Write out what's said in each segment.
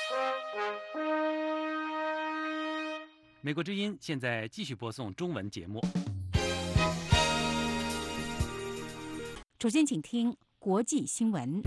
美国之音现在继续播送中文节目。 首先，请听国际新闻。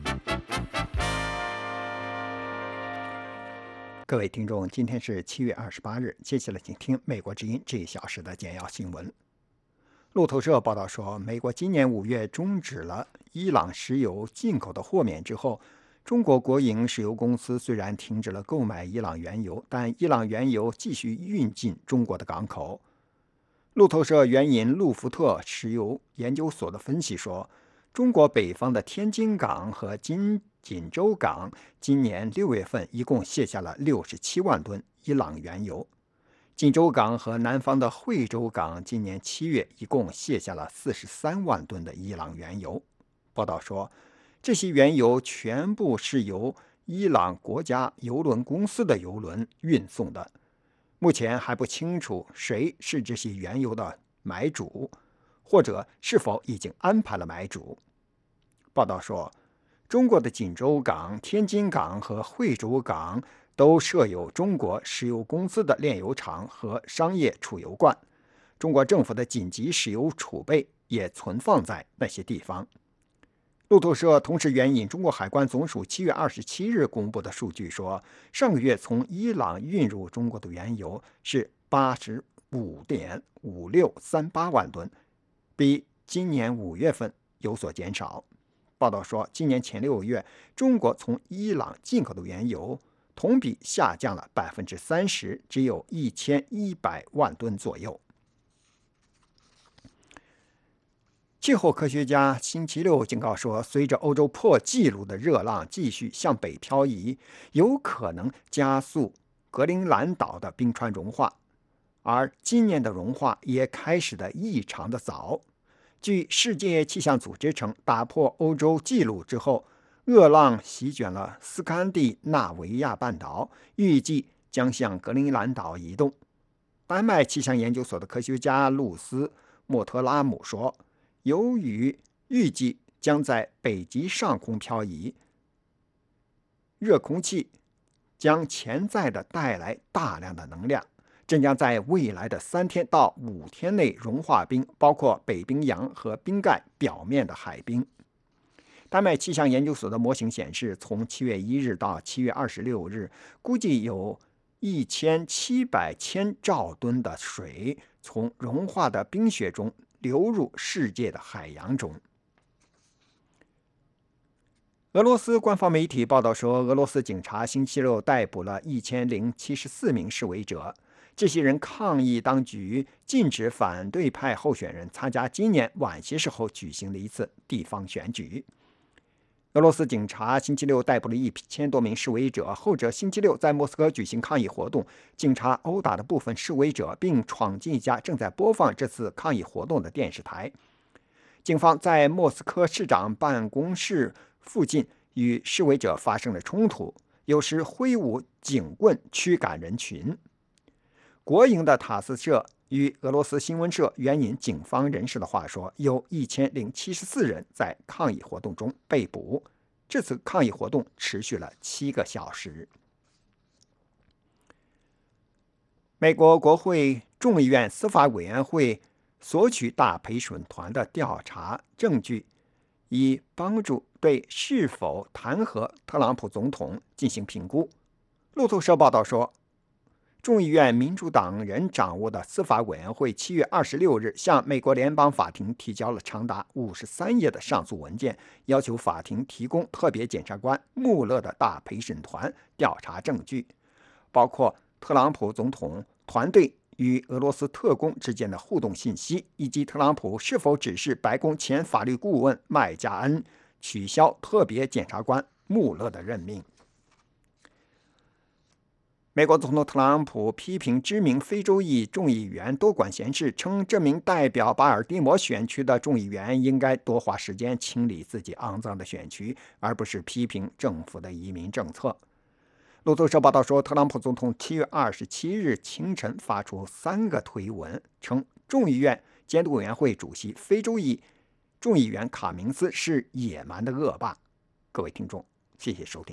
各位听众，今天是7月28日，接下来请听美国之音这一小时的简要新闻。路透社报道说，美国今年5月终止了伊朗石油进口的豁免之后，中国国营石油公司虽然停止了购买伊朗原油，但伊朗原油继续运进中国的港口。路透社援引路福特石油研究所的分析说，中国北方的天津港和锦州港今年6月份一共卸下了67万吨伊朗原油，锦州港和南方的惠州港今年7月一共卸下了43万吨的伊朗原油。报道说，这些原油全部是由伊朗国家油轮公司的油轮运送的，目前还不清楚谁是这些原油的买主，或者是否已经安排了买主。报道说，中国的锦州港、天津港和惠州港都设有中国石油公司的炼油厂和商业储油罐，中国政府的紧急石油储备也存放在那些地方。路透社同时援引中国海关总署7月27日公布的数据说，上个月从伊朗运入中国的原油是85.5638万吨，比今年5月份有所减少。报道说，今年前6个月，中国从伊朗进口的原油同比下降了30%，只有1100万吨左右。气候科学家星期六警告说，随着欧洲破纪录的热浪继续向北漂移，有可能加速格陵兰岛的冰川融化，而今年的融化也开始得异常的早。据世界气象组织称，打破欧洲纪录之后，恶浪席卷了斯堪的纳维亚半岛，预计将向格陵兰岛移动。丹麦气象研究所的科学家露斯·莫特拉姆说，由于预计将在北极上空漂移，热空气将潜在地带来大量的能量，这将在未来的3天到5天内融化冰，包括北冰洋和冰盖表面的海冰。丹麦气象研究所的模型显示，从7月1日到7月26日，估计有1700千兆吨的水从融化的冰雪中流入世界的海洋中。俄罗斯官方媒体报道说，俄罗斯警察星期六逮捕了1074名示威者，这些人抗议当局禁止反对派候选人参加今年晚些时候举行的一次地方选举。俄罗斯警察星期六逮捕了1000多名示威者，后者星期六在莫斯科举行抗议活动，警察殴打了部分示威者，并闯进一家正在播放这次抗议活动的电视台。警方在莫斯科市长办公室附近与示威者发生了冲突，有时挥舞警棍驱赶人群。国营的塔斯社与俄罗斯新闻社援引警方人士的话说，有1074人在抗议活动中被捕。这次抗议活动持续了7个小时。美国国会众议院司法委员会索取大陪审团的调查证据，以帮助对是否弹劾特朗普总统进行评估。路透社报道说，众议院民主党人掌握的司法委员会7月26日向美国联邦法庭提交了长达53页的上诉文件，要求法庭提供特别检察官穆勒的大陪审团调查证据，包括特朗普总统团队与俄罗斯特工之间的互动信息，以及特朗普是否指示白宫前法律顾问麦加恩取消特别检察官穆勒的任命。美国总统特朗普批评知名非洲裔众议员多管闲事，称这名代表巴尔的摩选区的众议员应该多花时间清理自己肮脏的选区，而不是批评政府的移民政策。路透社报道说，特朗普总统7月27日清晨发出3个推文，称众议院监督委员会主席非洲裔众议员卡明斯是野蛮的恶霸。各位听众，谢谢收听。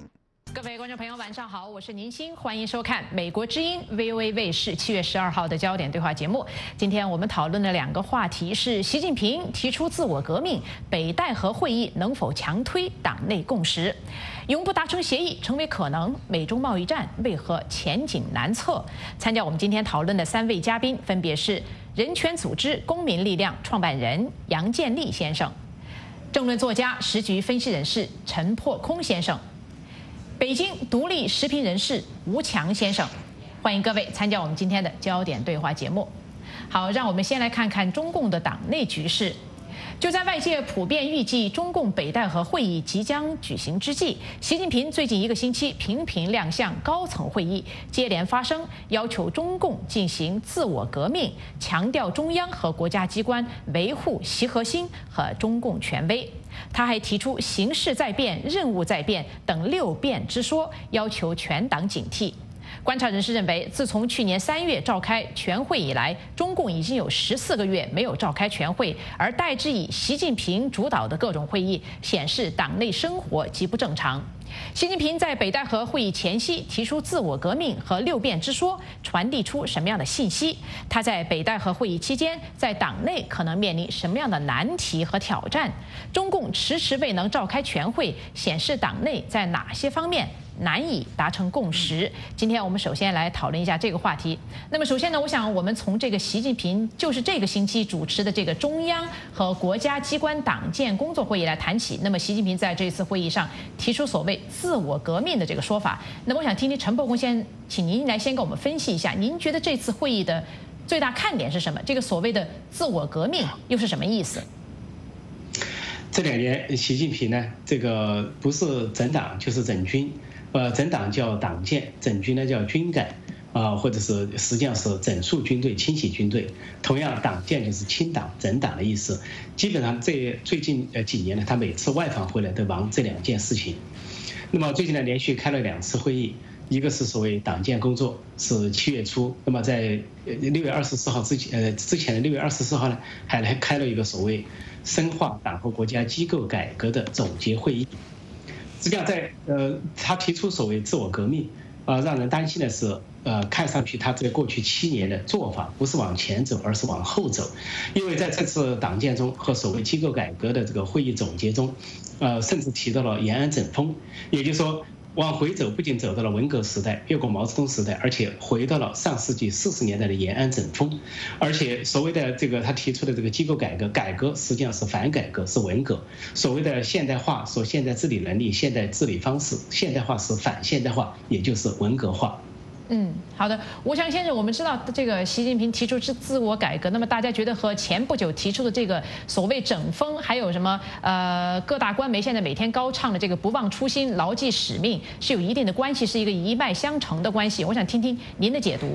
各位观众朋友，晚上好，我是宁鑫，欢迎收看美国之音 VOA 卫视7月12号的焦点对话节目。今天我们讨论的2个话题是：习近平提出自我革命，北戴河会议能否强推党内共识？永不达成协议成为可能，美中贸易战为何前景难测？参加我们今天讨论的3位嘉宾分别是人权组织公民力量创办人杨建立先生，政论作家、时局分析人士陈破空先生，北京独立时评人士吴强先生，欢迎各位参加我们今天的焦点对话节目。好，让我们先来看看中共的党内局势。就在外界普遍预计中共北戴河会议即将举行之际，习近平最近1个星期频频亮相高层会议，接连发声，要求中共进行自我革命，强调中央和国家机关维护习核心和中共权威。他还提出形势在变、任务在变等6变之说，要求全党警惕。观察人士认为，自从去年3月召开全会以来，中共已经有14个月没有召开全会，而代之以习近平主导的各种会议，显示党内生活极不正常。习近平在北戴河会议前夕提出自我革命和6变之说，传递出什么样的信息？他在北戴河会议期间，在党内可能面临什么样的难题和挑战？中共迟迟未能召开全会，显示党内在哪些方面难以达成共识？今天我们首先来讨论一下这个话题。那么首先呢，我想我们从这个习近平就是这个星期主持的这个中央和国家机关党建工作会议来谈起。那么习近平在这次会议上提出所谓自我革命的这个说法。那么我想听听陈破空先，请您来先给我们分析一下，您觉得这次会议的最大看点是什么？这个所谓的自我革命又是什么意思？ 这2年，习近平呢，这个不是整党就是整军，整党叫党建，整军呢叫军改，或者是实际上是整肃军队、清洗军队。同样，党建就是清党、整党的意思。基本上最近几年呢，他每次外访回来都忙这2件事情。那么最近呢，连续开了2次会议，一个是所谓党建工作，是7月初。那么在6月24号之前的6月24号呢，还来开了一个所谓深化党和国家机构改革的总结会议。实际上他提出所谓自我革命，让人担心的是，看上去他在过去7年的做法不是往前走，而是往后走。因为在这次党建中和所谓机构改革的这个会议总结中，甚至提到了延安整风，也就是说，往回走不仅走到了文革时代，越过毛泽东时代，而且回到了上世纪40年代的延安整风。而且所谓的这个他提出的这个机构改革实际上是反改革，是文革。所谓的现代化，说现代治理能力、现代治理方式，现代化是反现代化，也就是文革化。 好的，吴强先生，我们知道这个习近平提出自我改革，那么大家觉得和前不久提出的这个所谓整风，还有什么各大官媒现在每天高唱的这个不忘初心、牢记使命，是有一定的关系，是一个一脉相承的关系。我想听听您的解读。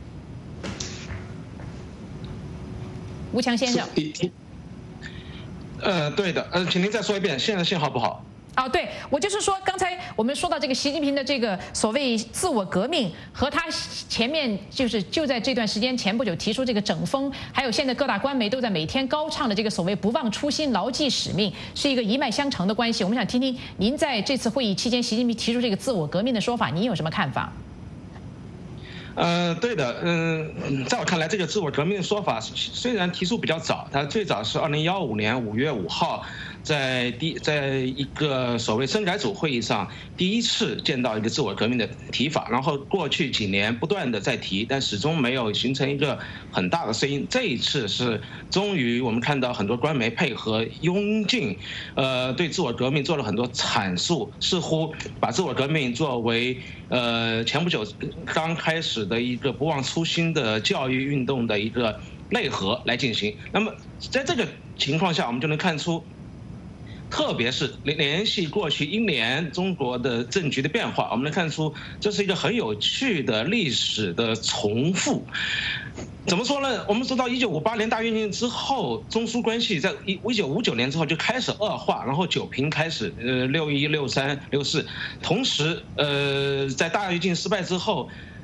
吴强先生。 对的，请您再说一遍，现在信号不好。 对，我就是说，刚才我们说到这个习近平的这个所谓自我革命，和他前面就在这段时间前不久提出这个整风，还有现在各大官媒都在每天高唱的这个所谓不忘初心、牢记使命，是一个一脉相承的关系。我们想听听您在这次会议期间，习近平提出这个自我革命的说法，您有什么看法？ 对的，在我看来，这个自我革命的说法虽然提出比较早，它最早是2015年5月5号。在一个所谓深改组会议上，第一次见到一个自我革命的提法，然后过去几年不断的在提，但始终没有形成一个很大的声音。这一次是终于我们看到很多官媒配合拥进，对自我革命做了很多阐述，似乎把自我革命作为前不久刚开始的一个不忘初心的教育运动的一个内核来进行。那么在这个情况下，我们就能看出。特别是联系过去1年中国的政局的变化，我们能看出这是一个很有趣的历史的重复。怎么说呢？我们知道1958年大跃进之后，中苏关系在1959年之后就开始恶化，然后9平开始，61、63、64。同时，在大跃进失败之后，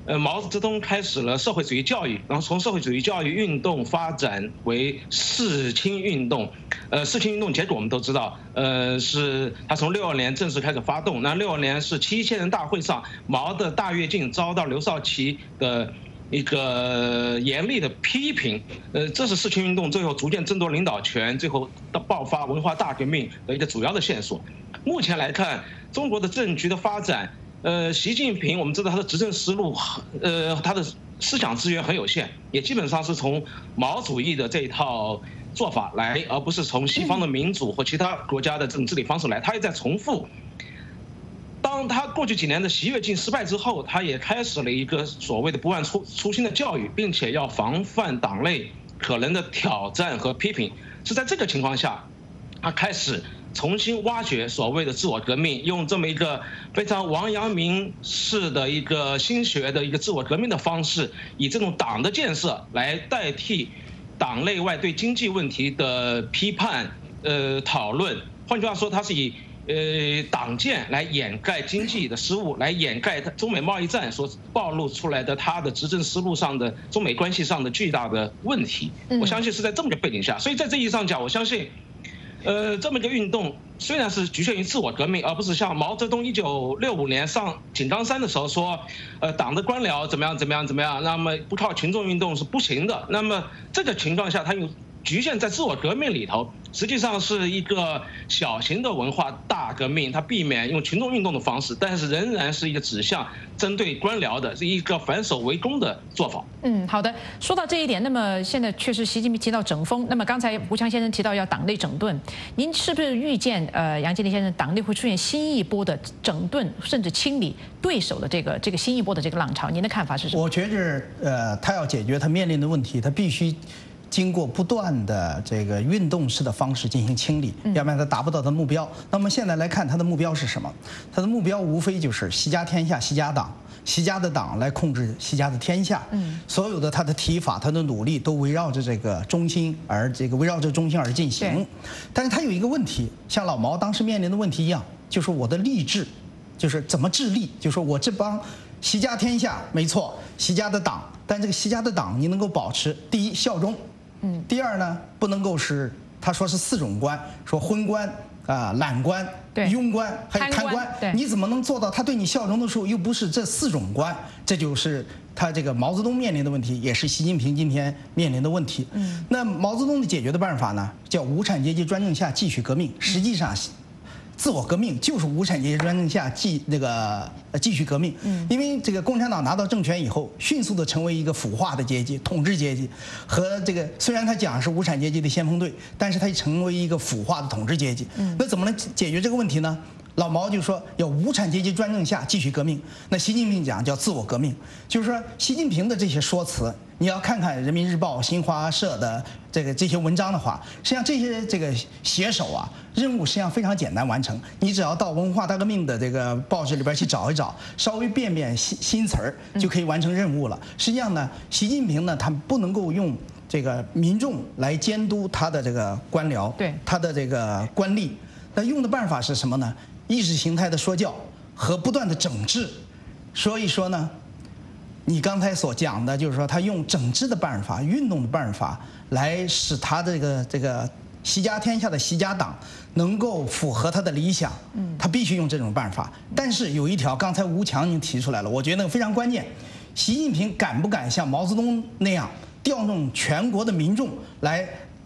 毛泽东开始了社会主义教育，然后从社会主义教育运动发展为四清运动。四清运动结果我们都知道，是他从62年正式开始发动。那62年是7千人大会上，毛的大跃进遭到刘少奇的一个严厉的批评。这是四清运动最后逐渐争夺领导权，最后爆发文化大革命的一个主要的线索。目前来看，中国的政局的发展。习近平我们知道他的执政思路，他的思想资源很有限，也基本上是从毛主义的这一套做法来，而不是从西方的民主或其他国家的这种治理方式来。他也在重复。当他过去几年的习跃进失败之后，他也开始了一个所谓的不忘初心的教育，并且要防范党内可能的挑战和批评。是在这个情况下，他开始重新挖掘所谓的自我革命，用这么一个非常王阳明式的一个新学的一个自我革命的方式，以这种党的建设来代替党内外对经济问题的批判讨论。换句话说，它是以党建来掩盖经济的失误，来掩盖中美贸易战所暴露出来的他的执政思路上的中美关系上的巨大的问题。我相信是在这么个背景下，所以在这意义上讲，我相信。这么一个运动虽然是局限于自我革命，而不是像毛泽东1965年上井冈山的时候说，党的官僚怎么样，那么不靠群众运动是不行的。那么这个情况下，他又局限在自我革命里头，实际上是一个小型的文化大革命。它避免用群众运动的方式，但是仍然是一个指向针对官僚的，是一个反守为攻的做法。 好的。说到这一点，那么现在确实习近平提到整风，那么刚才吴强先生提到要党内整顿，您是不是预见杨洁篪先生党内会出现新一波的整顿甚至清理对手的这个新一波的这个浪潮？您的看法是什么？ 我觉着他要解决他面临的问题，他必须经过不断的这个运动式的方式进行清理，要不然他达不到他的目标。那么现在来看，他的目标是什么？他的目标无非就是习家天下，习家党，习家的党来控制习家的天下。所有的他的提法，他的努力都围绕着这个中心而进行。但是他有一个问题，像老毛当时面临的问题一样，就是我的吏治，就是怎么治吏，就是我这帮习家天下没错，习家的党，但这个习家的党你能够保持第一效忠。第二呢，不能够是他说是4种官，说昏官懒官、庸官还有贪官，你怎么能做到他对你效忠的时候又不是这4种官？这就是他这个毛泽东面临的问题，也是习近平今天面临的问题。那毛泽东的解决的办法呢，叫无产阶级专政下继续革命。实际上，自我革命就是无产阶级专政下继续革命。因为这个共产党拿到政权以后，迅速的成为一个腐化的阶级、统治阶级，和这个虽然他讲是无产阶级的先锋队，但是他成为一个腐化的统治阶级。那怎么能解决这个问题呢？老毛就说要无产阶级专政下继续革命，那习近平讲叫自我革命，就是说习近平的这些说辞，你要看看人民日报、新华社的这些文章的话，实际上这些这个写手啊，任务实际上非常简单完成，你只要到文化大革命的这个报纸里边去找一找，稍微变变新词儿，就可以完成任务了。实际上呢，习近平呢，他不能够用这个民众来监督他的这个官僚，他的这个官吏，那用的办法是什么呢？意识形态的说教和不断的整治。所以说呢，你刚才所讲的就是说他用整治的办法、运动的办法来使他这个习家天下的习家党能够符合他的理想，他必须用这种办法。但是有一条，刚才吴强已经提出来了，我觉得非常关键，习近平敢不敢像毛泽东那样调动全国的民众来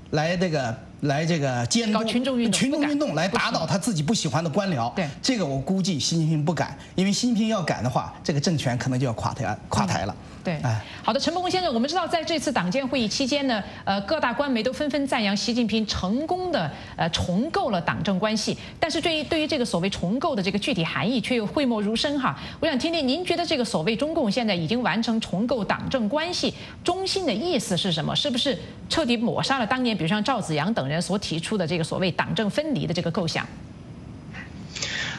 监督群众运动来打倒他自己不喜欢的官僚？这个我估计习近平不敢，因为习近平要敢的话，这个政权可能就要垮台了。 好的，陈伯宏先生，我们知道在这次党建会议期间呢，各大官媒都纷纷赞扬习近平成功的重构了党政关系，但是对于这个所谓重构的这个具体含义却又讳莫如深哈。我想听听您觉得这个所谓中共现在已经完成重构党政关系，中心的意思是什么？是不是彻底抹杀了当年比如像赵紫阳等人所提出的这个所谓党政分离的这个构想？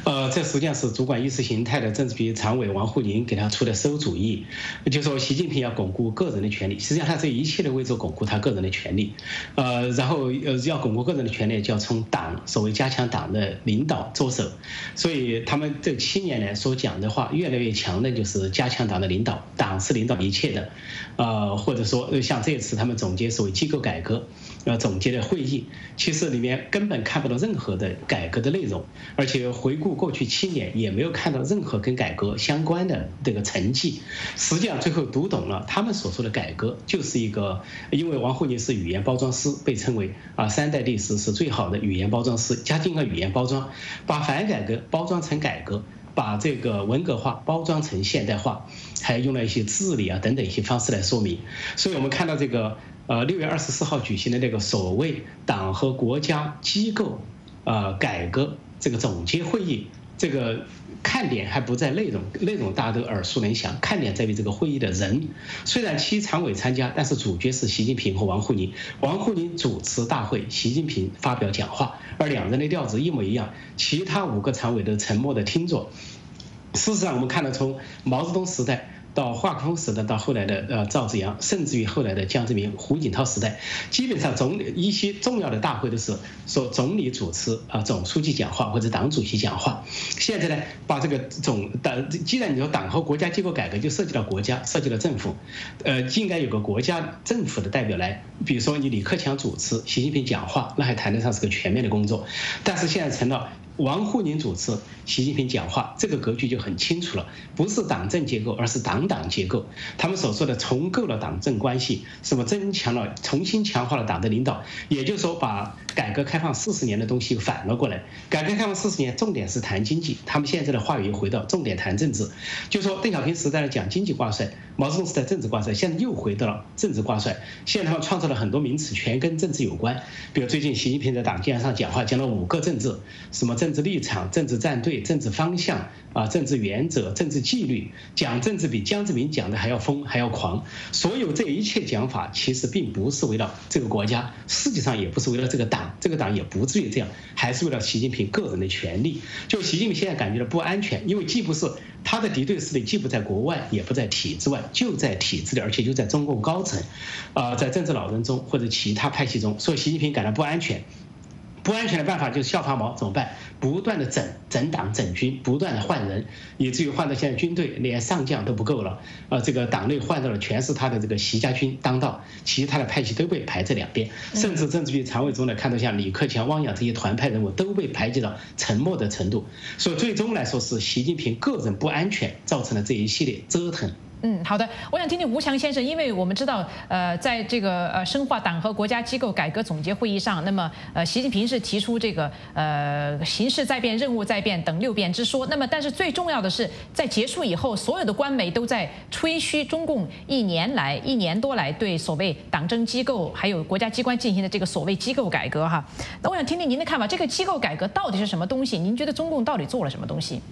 这实际上是主管意识形态的政治局常委王沪宁给他出的馊主意，就说习近平要巩固个人的权利，实际上他这一切的为着巩固他个人的权利，然后要巩固个人的权利，就要从党所谓加强党的领导着手，所以他们这7年来所讲的话越来越强的就是加强党的领导，党是领导一切的，或者说像这次他们总结所谓机构改革，总结的会议，其实里面根本看不到任何的改革的内容，而且回顾过去7年也没有看到任何跟改革相关的这个成绩。实际上最后读懂了他们所说的改革就是一个，因为王沪宁是语言包装师，被称为3代历史是最好的语言包装师，加进了语言包装，把反改革包装成改革，把这个文革化包装成现代化，还用了一些治理等等一些方式来说明。所以我们看到这个6月24号举行的那个所谓党和国家机构改革这个总结会议，这个看点还不在内容，内容大家都耳熟能详，看点在于这个会议的人。虽然7常委参加，但是主角是习近平和王沪宁，王沪宁主持大会，习近平发表讲话，而两人的调子一模一样，其他5个常委都沉默地听着。事实上我们看到从毛泽东时代到华国锋时代，到后来的赵紫阳，甚至于后来的江泽民、胡锦涛时代，基本上一些重要的大会都是说总理主持总书记讲话或者党主席讲话。现在呢，把这个既然你说党和国家机构改革，就涉及到国家，涉及到政府，应该有个国家政府的代表来，比如说你李克强主持，习近平讲话，那还谈得上是个全面的工作。但是现在成了王沪宁主持，习近平讲话，这个格局就很清楚了，不是党政结构，而是党结构。他们所说的重构了党政关系，什么重新强化了党的领导，也就是说把改革开放40年的东西反了过来。改革开放40年重点是谈经济，他们现在的话语回到重点谈政治，就说邓小平时代的讲经济挂帅，毛泽东时代政治挂帅，现在又回到了政治挂帅。现在他们创造了很多名词，全跟政治有关，比如最近习近平在党建上讲话，讲了5个政治，什么政治立场、政治站队、政治方向政治原则、政治纪律，讲政治比江泽民讲的还要疯还要狂。所有这一切讲法其实并不是为了这个国家，实际上也不是为了这个党，这个党也不至于这样，还是为了习近平个人的权利。就习近平现在感觉到不安全，因为既不是他的敌对势力，既不在国外也不在体制外，就在体制里，而且就在中共高层在政治老人中或者其他派系中，所以习近平感到不安全。不安全的办法就是效仿毛，怎么办？不断的整党整军，不断的换人，以至于换到现在军队连上将都不够了，这个党内换到了全是他的这个习家军当道，其他的派系都被排在两边，甚至政治局常委中呢，看到像李克强、汪洋这些团派人物都被排挤到沉默的程度，所以最终来说是习近平个人不安全造成了这一系列折腾。 好的，我想听听吴强先生，因为我们知道，在这个深化党和国家机构改革总结会议上，那么习近平是提出这个形势在变、任务在变等6变之说。那么，但是最重要的是，在结束以后，所有的官媒都在吹嘘中共1年多来对所谓党政机构还有国家机关进行的这个所谓机构改革哈。那我想听听您的看法，这个机构改革到底是什么东西？您觉得中共到底做了什么东西？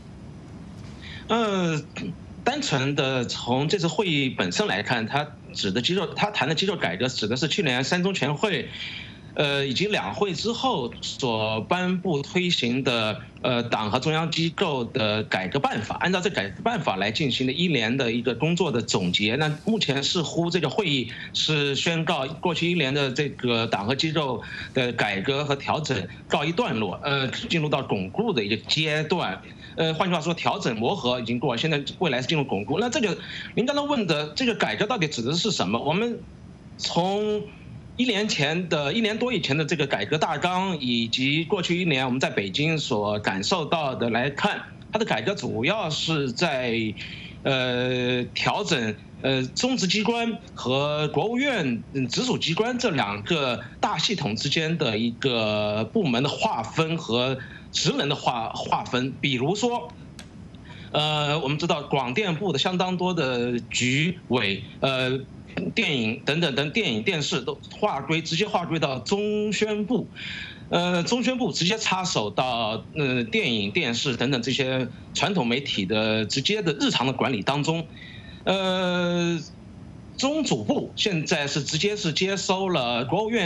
单纯的从这次会议本身来看，他谈的机构改革指的是去年3中全会，以及2会之后所颁布推行的党和中央机构的改革办法，按照这改革办法来进行的1年的一个工作的总结。那目前似乎这个会议是宣告过去1年的这个党和机构的改革和调整告一段落，进入到巩固的一个阶段。换句话说，调整磨合已经过，现在未来是进入巩固。那这个您刚才问的这个改革到底指的是什么？我们从1年多以前的这个改革大纲，以及过去1年我们在北京所感受到的来看，它的改革主要是在调整中执机关和国务院直属机关这2个大系统之间的一个部门的划分和职能的划分。比如说我们知道广电部的相当多的局委电影等等电影电视都直接划归到中宣部，中宣部直接插手到电影电视等等这些传统媒体的直接的日常的管理当中。中组部现在是直接接收了国务院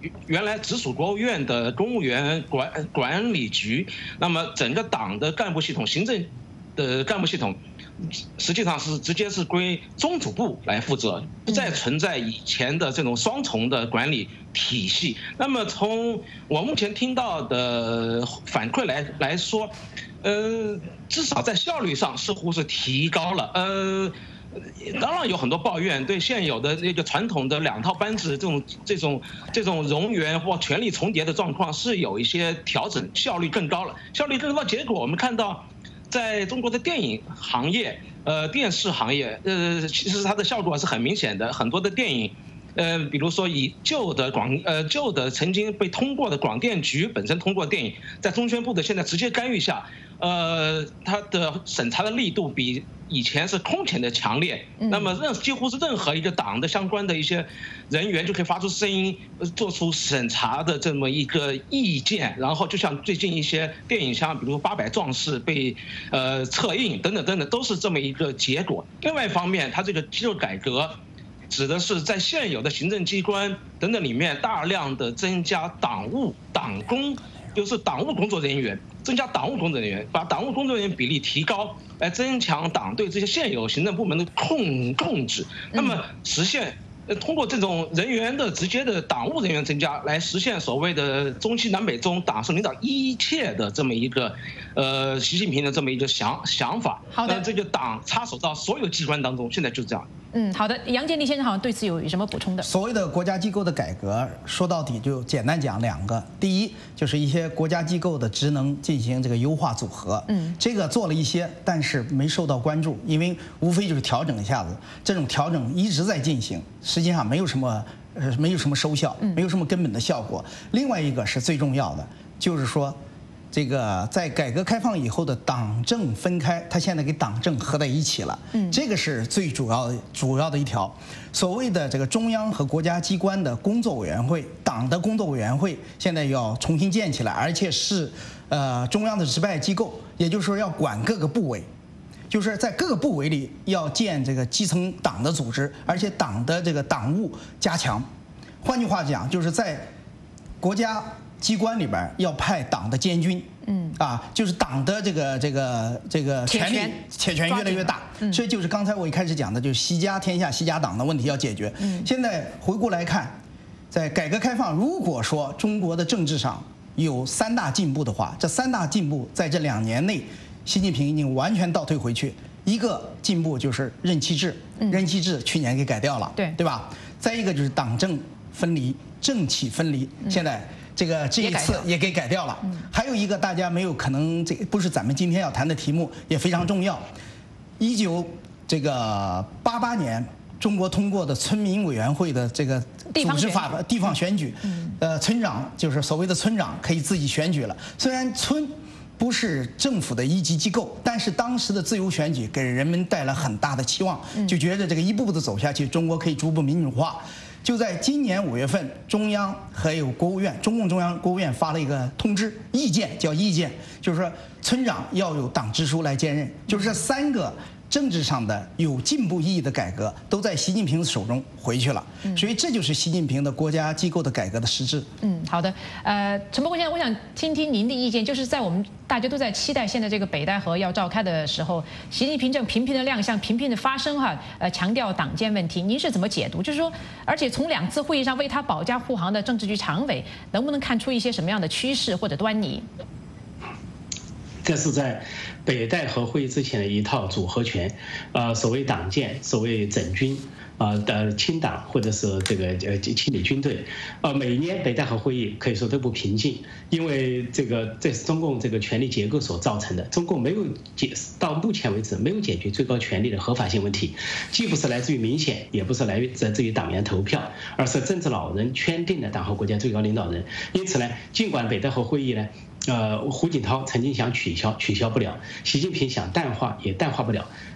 原来直属国务院的公务员管理局，那么整个党的干部系统、行政的干部系统，实际上是直接是归中组部来负责，不再存在以前的这种双重的管理体系。那么从我目前听到的反馈来说，至少在效率上似乎是提高了。当然有很多抱怨，对现有的那个传统的2套班子这种冗员或权力重叠的状况是有一些调整，效率更高了。效率更高，结果我们看到，在中国的电影行业、电视行业，其实它的效果是很明显的。很多的电影，比如说以旧的曾经被通过的广电局本身通过的电影，在中宣部的现在直接干预下，它的审查的力度比以前是空前的强烈。那么几乎是任何一个党的相关的一些人员就可以发出声音，做出审查的这么一个意见。然后就像最近一些电影，像比如《800壮士》被撤映等等，都是这么一个结果。另外一方面，它这个肌肉改革指的是在现有的行政机关等等里面大量的增加党工，就是党务工作人员，增加党务工作人员，把党务工作人员比例提高，来增强党对这些现有行政部门的控制。那么实现通过这种人员的直接的党务人员增加，来实现所谓的中西南北中党是领导一切的这么一个习近平的这么一个想法。 好的， 这个党插手到所有机关当中，现在就是这样。 好的，杨建立先生好像对此有什么补充的？ 所谓的国家机构的改革，说到底就简单讲2个。第一，就是一些国家机构的职能进行这个优化组合。这个做了一些，但是没受到关注，因为无非就是调整一下子，这种调整一直在进行，实际上没有什么收效，没有什么根本的效果。另外一个是最重要的，就是说，这个在改革开放以后的党政分开，它现在给党政合在一起了。这个是最主要的一条。所谓的这个中央和国家机关的工作委员会，党的工作委员会现在要重新建起来，而且是中央的直派机构，也就是说要管各个部委。就是在各个部委里要建这个基层党的组织，而且党的这个党务加强。换句话讲，就是在国家机关里边要派党的监军，就是党的这个权力铁拳越来越大。所以就是刚才我一开始讲的，就是习家天下习家党的问题要解决。现在回顾来看，在改革开放，如果说中国的政治上有3大进步的话，这3大进步在这2年内，习近平已经完全倒退回去。一个进步就是任期制，任期制去年给改掉了，对吧？再一个就是党政分离、政企分离，现在这一次也给改掉了。还有一个大家没有可能，这不是咱们今天要谈的题目，也非常重要。1988年中国通过的村民委员会的这个组织法地方选举，村长就是所谓的村长可以自己选举了。虽然村不是政府的一级机构，但是当时的自由选举给人们带来很大的期望，就觉得这个一步步的走下去，中国可以逐步民主化。就在今年5月份，中央还有国务院，中共中央国务院发了一个通知，意见，就是说村长要有党支书来兼任，就是这3个政治上的有进步意义的改革都在习近平手中回去了，所以这就是习近平的国家机构的改革的实质。 好的，陈伯公先生，我想听听您的意见，就是在我们大家都在期待现在这个北戴河要召开的时候，习近平正频频的亮相，频频的发声强调党建问题，您是怎么解读？就是说，而且从2次会议上为他保驾护航的政治局常委，能不能看出一些什么样的趋势或者端倪？ 这是在北戴河会议之前的一套组合拳，所谓党建，所谓整军，的清党或者是这个清理军队，每年北戴河会议可以说都不平静，因为这是中共这个权力结构所造成的。中共到目前为止没有解决最高权力的合法性问题，既不是来自于民选，也不是来自于党员投票，而是政治老人圈定的党和国家最高领导人。因此呢，尽管北戴河会议呢，胡锦涛曾经想取消不了，习近平想淡化也淡化不了。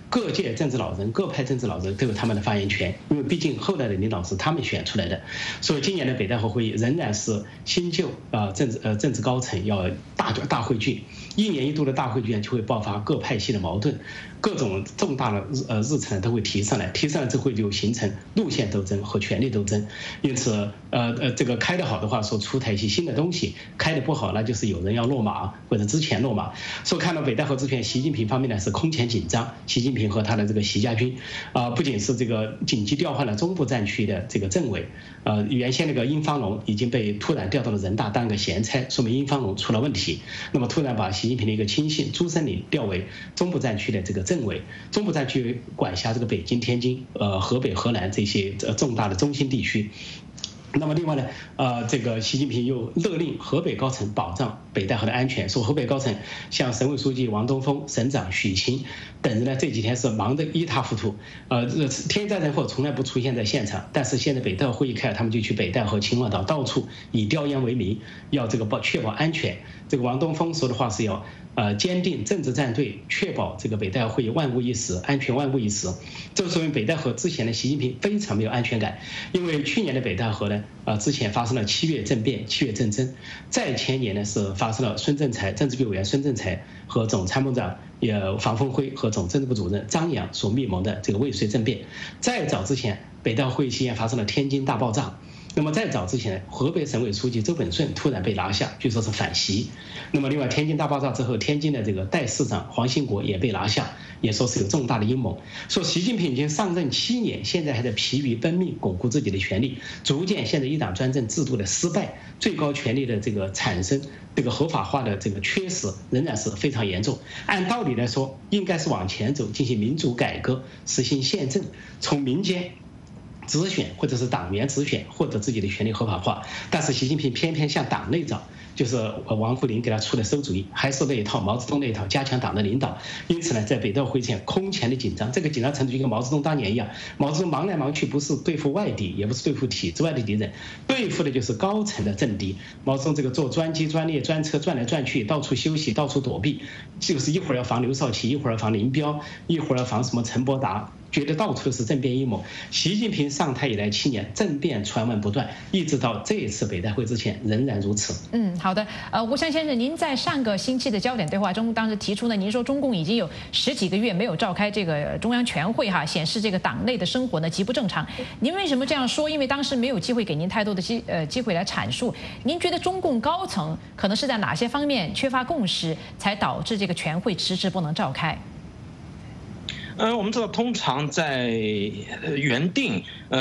各界政治老人、各派政治老人都有他们的发言权，因为毕竟后来的领导是他们选出来的。所以今年的北戴河会议仍然是新旧政治高层要大汇聚，1年1度的大汇聚就会爆发各派系的矛盾，各种重大的日程都会提上来之后就形成路线斗争和权力斗争。因此这个开得好的话说出台一些新的东西，开得不好那就是有人要落马或者之前落马。所以看到北戴河之前，习近平方面呢是空前紧张，习近平和他的这个习家军不仅是这个紧急调换了中部战区的这个政委，原先那个殷方龙已经被突然调到了人大当个闲差，说明殷方龙出了问题。那么突然把习近平的一个亲信朱森林调为中部战区的这个政委，中部战区管辖这个北京、天津、河北、河南这些重大的中心地区。那么另外呢，这个习近平又勒令河北高层保障北戴河的安全，说河北高层像省委书记王东峰、省长许晴等人呢，这几天是忙得一塌糊涂，天灾人祸从来不出现在现场，但是现在北戴河会议开了，他们就去北戴河、秦皇岛到处以调研为名，要这个确保安全。这个王东峰说的话是要坚定政治站队，确保这个北戴河会议万无一失，安全万无一失。这说明北戴河之前的习近平非常没有安全感，因为去年的北戴河呢，之前发生了7月政变、7月政争，再前年呢是发生了孙政才政治局委员孙政才和总参谋长房峰辉和总政治部主任张扬所密谋的这个未遂政变，再早之前北戴河会议期间发生了天津大爆炸。那么在早之前，河北省委书记周本顺突然被拿下，据说是反袭。那么另外，天津大爆炸之后，天津的这个代市长黄兴国也被拿下，也说是有重大的阴谋。说习近平已经上任7年，现在还在疲于奔命巩固自己的权力，逐渐现在一党专政制度的失败，最高权力的这个产生，这个合法化的这个缺失仍然是非常严重。按道理来说，应该是往前走，进行民主改革，实行宪政，从民间直选或者是党员直选获得自己的权利合法化，但是习近平偏偏向党内找，就是王沪宁给他出的馊主意，还是那一套毛泽东那一套，加强党的领导。因此呢，在北戴河会前空前的紧张，这个紧张程度就跟毛泽东当年一样，毛泽东忙来忙去不是对付外敌，也不是对付体制外的敌人，对付的就是高层的政敌。毛泽东这个坐专机、专列、专车转来转去，到处休息，到处躲避，就是一会儿要防刘少奇，一会儿要防林彪，一会儿要防什么陈伯达。觉得到处都是政变阴谋。习近平上台以来7年，政变传闻不断，一直到这一次北戴会之前仍然如此。 好的。吴湘先生，您在上个星期的焦点对话中，当时提出呢，您说中共已经有10几个月没有召开这个中央全会显示这个党内的生活呢极不正常。您为什么这样说？因为当时没有机会给您太多的机会来阐述。您觉得中共高层可能是在哪些方面缺乏共识，才导致这个全会迟迟不能召开？ 我们知道，通常在原定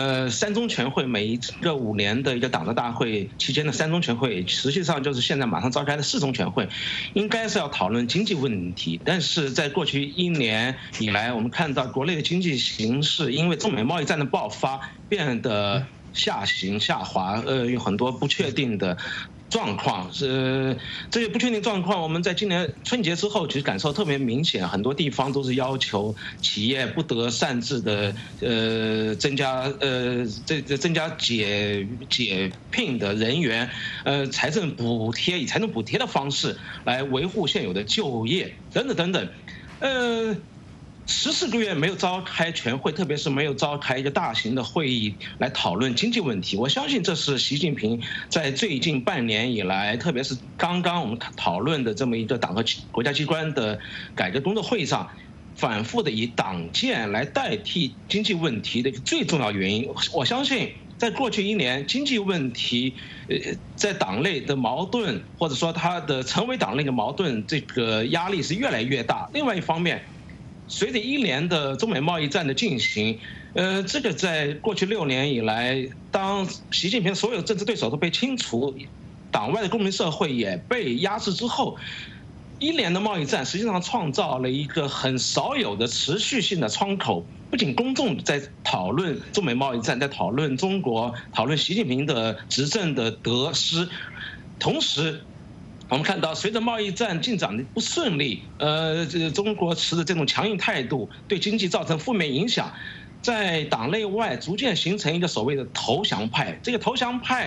3中全会每一个5年的一个党的大会期间的3中全会，实际上就是现在马上召开的4中全会，应该是要讨论经济问题。但是在过去1年以来，我们看到国内的经济形势因为中美贸易战的爆发变得下行下滑，有很多不确定的状况。这些不确定状况，我们在今年春节之后其实感受特别明显，很多地方都是要求企业不得擅自的增加解聘的人员，以财政补贴的方式来维护现有的就业等等等等。14个月没有召开全会，特别是没有召开一个大型的会议来讨论经济问题，我相信这是习近平在最近半年以来，特别是刚刚我们讨论的这么一个党和国家机关的改革工作会议上，反复的以党建来代替经济问题的一个最重要原因。我相信在过去1年，经济问题在党内的矛盾，或者说它的成为党内的矛盾，这个压力是越来越大。另外一方面，随着1年的中美贸易战的进行，这个在过去6年以来，当习近平所有政治对手都被清除，党外的公民社会也被压制之后，1年的贸易战实际上创造了一个很少有的持续性的窗口。不仅公众在讨论中美贸易战，在讨论中国，讨论习近平的执政的得失，同时我们看到，随着贸易战进展的不顺利，中国持的这种强硬态度对经济造成负面影响，在党内外逐渐形成一个所谓的投降派。这个投降派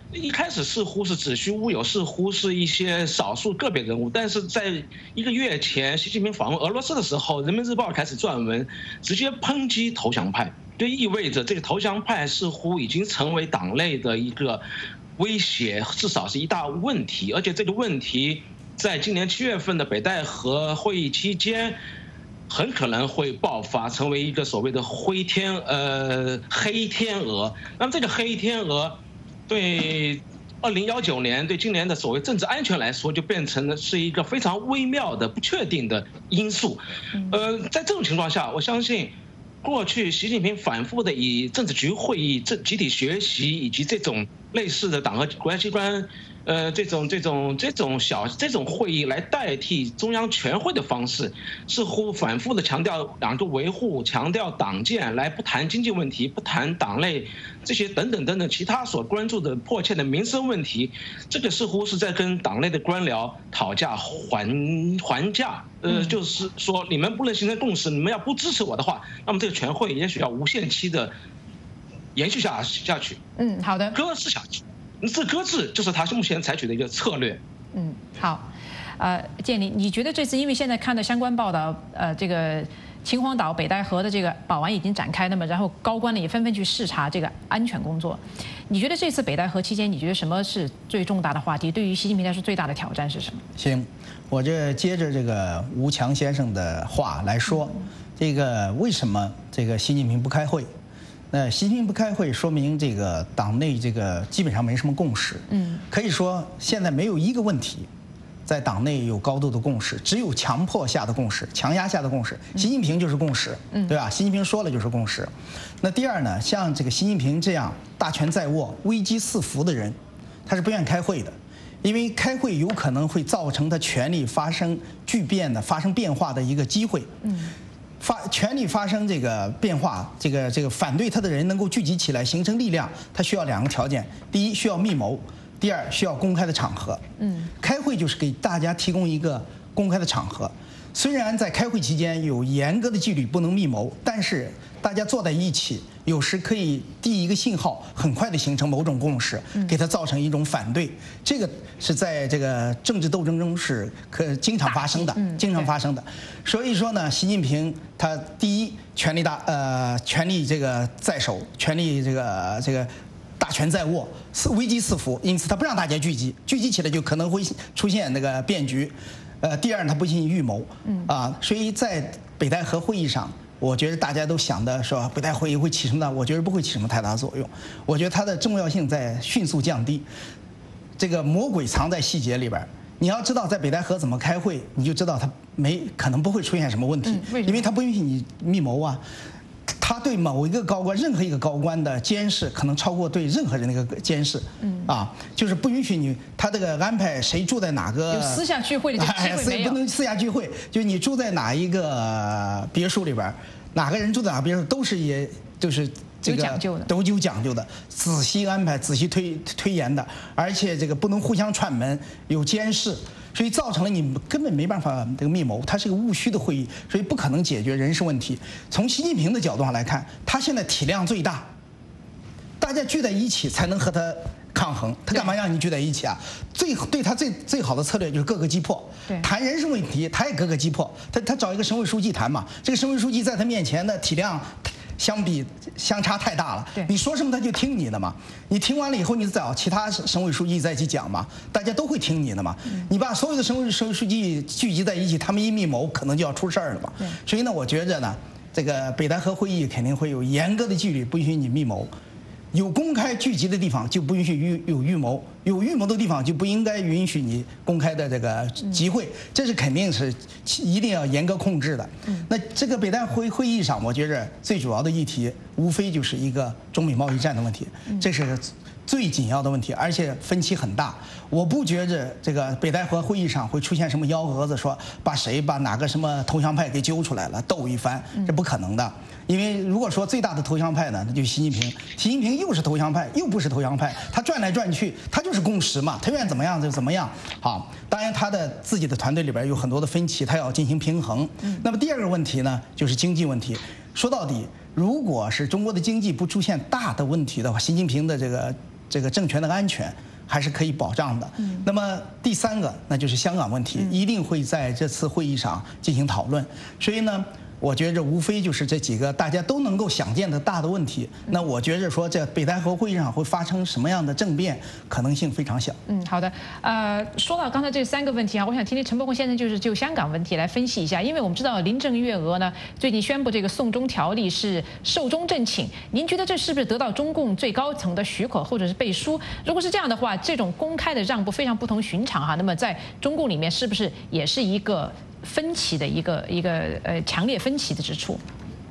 一开始似乎是子虚乌有，似乎是一些少数个别人物，但是在1个月前，习近平访问俄罗斯的时候，《人民日报》开始撰文，直接抨击投降派，就意味着这个投降派似乎已经成为党内的一个威胁，至少是一大问题，而且这个问题在今年7月份的北戴河会议期间，很可能会爆发，成为一个所谓的黑天鹅。那么这个黑天鹅对2019年对今年的所谓政治安全来说，就变成了是一个非常微妙的不确定的因素。在这种情况下，我相信过去习近平反复的以政治局会议、集体学习以及这种类似的党和国家机关这种会议来代替中央全会的方式，似乎反复的强调党的维护，强调党建，来不谈经济问题，不谈党内这些等等其他所关注的迫切的民生问题，这个似乎是在跟党内的官僚讨价还价。就是说你们不能形成共识，你们要不支持我的话，那么这个全会也许要无限期的延续下去。 好的， 搁置下去。这搁置就是他目前采取的一个策略。 好，建林，你觉得这次因为现在看到相关报道，这个秦皇岛北戴河的这个保安已经展开，那么然后高官呢也纷纷去视察这个安全工作，你觉得这次北戴河期间，你觉得什么是最重大的话题？对于习近平来说，最大的挑战是什么？ 行，我这接着这个吴强先生的话来说，这个为什么这个习近平不开会？那习近平不开会，说明这个党内这个基本上没什么共识。可以说现在没有一个问题在党内有高度的共识，只有强迫下的共识、强压下的共识。习近平就是共识，对吧？习近平说了就是共识。那第二呢，像这个习近平这样大权在握、危机四伏的人，他是不愿意开会的，因为开会有可能会造成他权力发生巨变的、发生变化的一个机会。权力发生这个变化，这个反对他的人能够聚集起来形成力量，他需要2个条件：第一，需要密谋；第二，需要公开的场合。开会就是给大家提供一个公开的场合。虽然在开会期间有严格的纪律，不能密谋，但是大家坐在一起，有时可以递一个信号，很快的形成某种共识，给它造成一种反对。这个是在这个政治斗争中是经常发生的，经常发生的。所以说呢，习近平他第一权力这个在手，权力这个大权在握，危机四伏，因此他不让大家聚集起来就可能会出现那个变局。第二，他不进行预谋，所以在北戴河会议上，我觉得大家都想的说北戴河会议会起什么呢？我觉得不会起什么太大作用。我觉得它的重要性在迅速降低。这个魔鬼藏在细节里边。你要知道，在北戴河怎么开会，你就知道他可能不会出现什么问题，因为他不允许你密谋啊。他对某一个高官，任何一个高官的监视，可能超过对任何人的一个监视。就是不允许你他这个安排谁住在哪个有私下聚会的机会没有， 不能私下聚会，就你住在哪一个别墅里边，哪个人住在哪个别墅都是就是这个都有讲究的，仔细安排、仔细推演的，而且这个不能互相串门，有监视。所以造成了你根本没办法这个密谋，它是一个务虚的会议，所以不可能解决人事问题。从习近平的角度上来看，他现在体量最大，大家聚在一起才能和他抗衡。他干嘛让你聚在一起啊？对他最好的策略就是各个击破。谈人事问题，他也各个击破。他找一个省委书记谈嘛，这个省委书记在他面前的体量相差太大了，你说什么他就听你的嘛。你听完了以后，你找其他省委书记再去讲嘛，大家都会听你的嘛。你把所有的省委书记聚集在一起，他们一密谋，可能就要出事儿了嘛。所以呢，我觉着呢，这个北戴河会议肯定会有严格的纪律，不允许你密谋。有公开聚集的地方就不允许有预谋，有预谋的地方就不应该允许你公开的这个集会，这是肯定是一定要严格控制的。那这个北戴河会议上，我觉着最主要的议题无非就是一个中美贸易战的问题，这是最紧要的问题，而且分歧很大。我不觉着这个北戴河会议上会出现什么幺蛾子，说把哪个什么投降派给揪出来了斗一番，这不可能的。因为如果说最大的投降派呢，那就是习近平。习近平又是投降派，又不是投降派，他转来转去，他就是共识嘛，他愿意怎么样就怎么样。好，当然他的自己的团队里边有很多的分歧，他要进行平衡。那么第二个问题呢，就是经济问题。说到底，如果是中国的经济不出现大的问题的话，习近平的这个这个政权的安全还是可以保障的。那么第3个，那就是香港问题，一定会在这次会议上进行讨论。所以呢，我觉着无非就是这几个大家都能够想见的大的问题。那我觉着说，这北戴河会议上会发生什么样的政变，可能性非常小。 好的。说到刚才这3个问题啊，我想听听陈伯宏先生就香港问题来分析一下，因为我们知道林郑月娥呢最近宣布这个送中条例是寿终正寝，您觉得这是不是得到中共最高层的许可或者是背书？如果是这样的话，这种公开的让步非常不同寻常哈。那么在中共里面是不是也是一个分歧的一个强烈分歧的之处？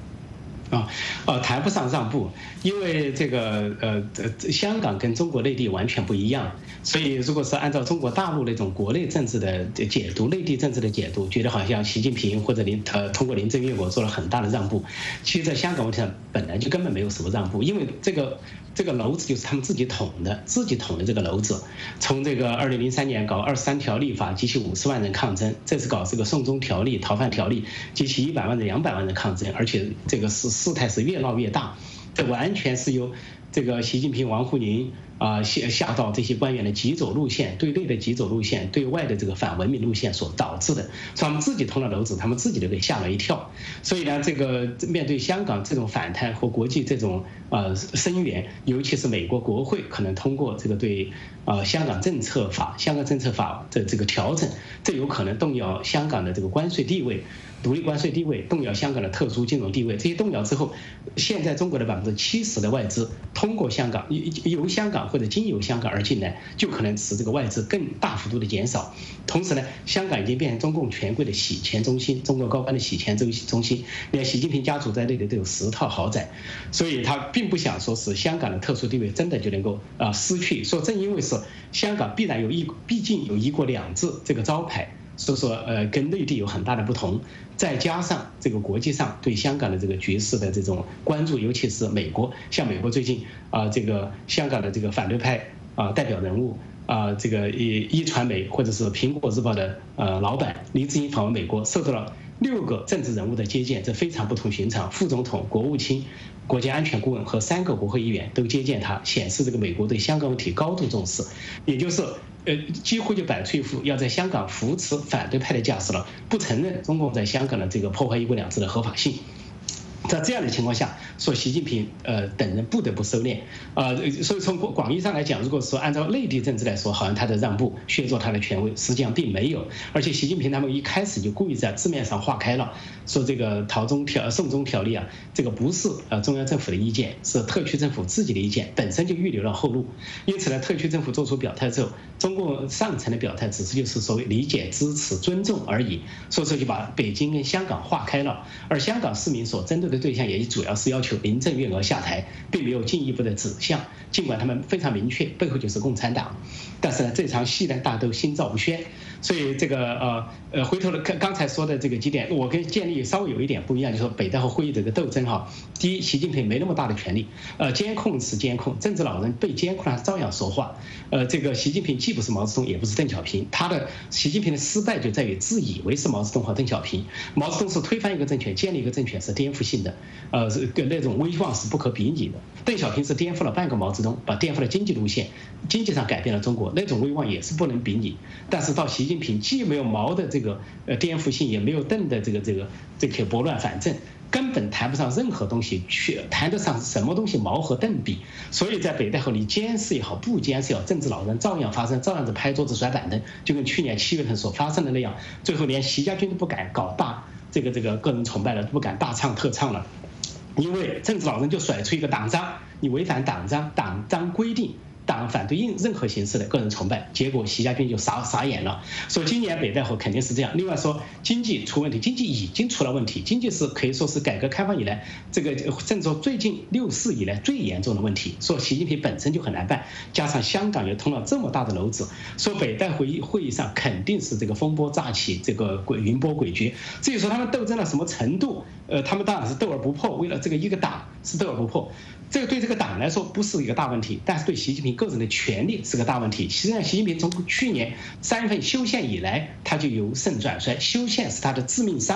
谈不上让步，因为这个香港跟中国内地完全不一样，所以如果是按照中国大陆那种国内政治的解读、内地政治的解读，觉得好像习近平或者通过林郑月娥做了很大的让步，其实在香港问题上本来就根本没有什么让步，因为这个篓子就是他们自己捅的这个篓子。从这个2003年搞23条立法，激起50万人抗争；这次搞这个送中条例、逃犯条例，激起100万人、200万人抗争，而且这个事态是越闹越大。这完全是由这个习近平、王沪宁下到这些官员的急走路线，对内的急走路线，对外的这个反文明路线所导致的，所以他们自己捅了篓子，他们自己都给吓了一跳。所以呢，这个面对香港这种反弹和国际这种声援，尤其是美国国会可能通过这个对香港政策法的这个调整，这有可能动摇香港的这个关税地位。独立关税地位，动摇香港的特殊金融地位，这些动摇之后，现在中国的70%的外资通过香港，由香港或者经由香港而进来，就可能使这个外资更大幅度的减少。同时呢，香港已经变成中共权贵的洗钱中心，中国高官的洗钱中心，连习近平家族在内的都有10套豪宅，所以他并不想说是香港的特殊地位真的就能够失去。说正因为是香港毕竟有1国2制这个招牌。所以说，跟内地有很大的不同，再加上这个国际上对香港的这个局势的这种关注，尤其是美国，像美国最近这个香港的这个反对派代表人物这个一传媒或者是苹果日报的老板黎智英访问美国，受到了6个政治人物的接见，这非常不同寻常。副总统、国务卿、国家安全顾问和3个国会议员都接见他，显示这个美国对香港问题高度重视，也就是几乎就摆出一副要在香港扶持反对派的架势了，不承认中共在香港的这个破坏1国2制的合法性。在这样的情况下，说习近平等人不得不收敛所以从广义上来讲，如果说按照内地政治来说，好像他的让步削弱他的权威，实际上并没有。而且习近平他们一开始就故意在字面上划开了，说这个送中条例这个不是中央政府的意见，是特区政府自己的意见，本身就预留了后路。因此呢，特区政府做出表态之后，中共上层的表态只是就是所谓理解、支持、尊重而已，所以说就把北京跟香港划开了。而香港市民所针对的对象也主要是要求林郑月娥下台，并没有进一步的指向，尽管他们非常明确背后就是共产党。但是呢，这场戏呢大家都心照不宣，所以这个回头刚才说的这个几点，我跟建立稍微有一点不一样，就是说北戴河会议这个斗争第一，习近平没那么大的权力，监控是监控，政治老人被监控他照样说话。这个习近平既不是毛泽东，也不是邓小平，习近平的失败就在于自以为是毛泽东和邓小平。毛泽东是推翻一个政权，建立一个政权是颠覆性的，跟那种威望是不可比拟的。邓小平是颠覆了半个毛泽东，颠覆了经济路线，经济上改变了中国，那种威望也是不能比拟。但是到习近平既没有毛的这个颠覆性，也没有邓的这个拨乱反正，根本谈不上任何东西，谈得上什么东西毛和邓比。所以在北戴河你监视也好，不监视也好，政治老人照样发生，照样子拍桌子甩板凳，就跟去年7月份所发生的那样。最后连习家军都不敢搞大这个个人崇拜了，不敢大唱特唱了，因为政治老人就甩出一个党章，你违反党章规定，党反对任何形式的个人崇拜，结果习家军就傻眼了。说今年北戴河肯定是这样。另外说经济出问题，经济已经出了问题，经济是可以说是改革开放以来这个甚至说最近6次以来最严重的问题。说习近平本身就很难办，加上香港又通了这么大的篓子，说北戴河会议上肯定是这个风波乍起，这个云波诡谲。至于说他们斗争到什么程度，他们当然是斗而不破，为了这个一个党是斗而不破。这个对这个党来说不是一个大问题，但是对习近平个人的权力是个大问题。实际上习近平从去年3月份修宪以来，他就由盛转衰，修宪是他的致命伤。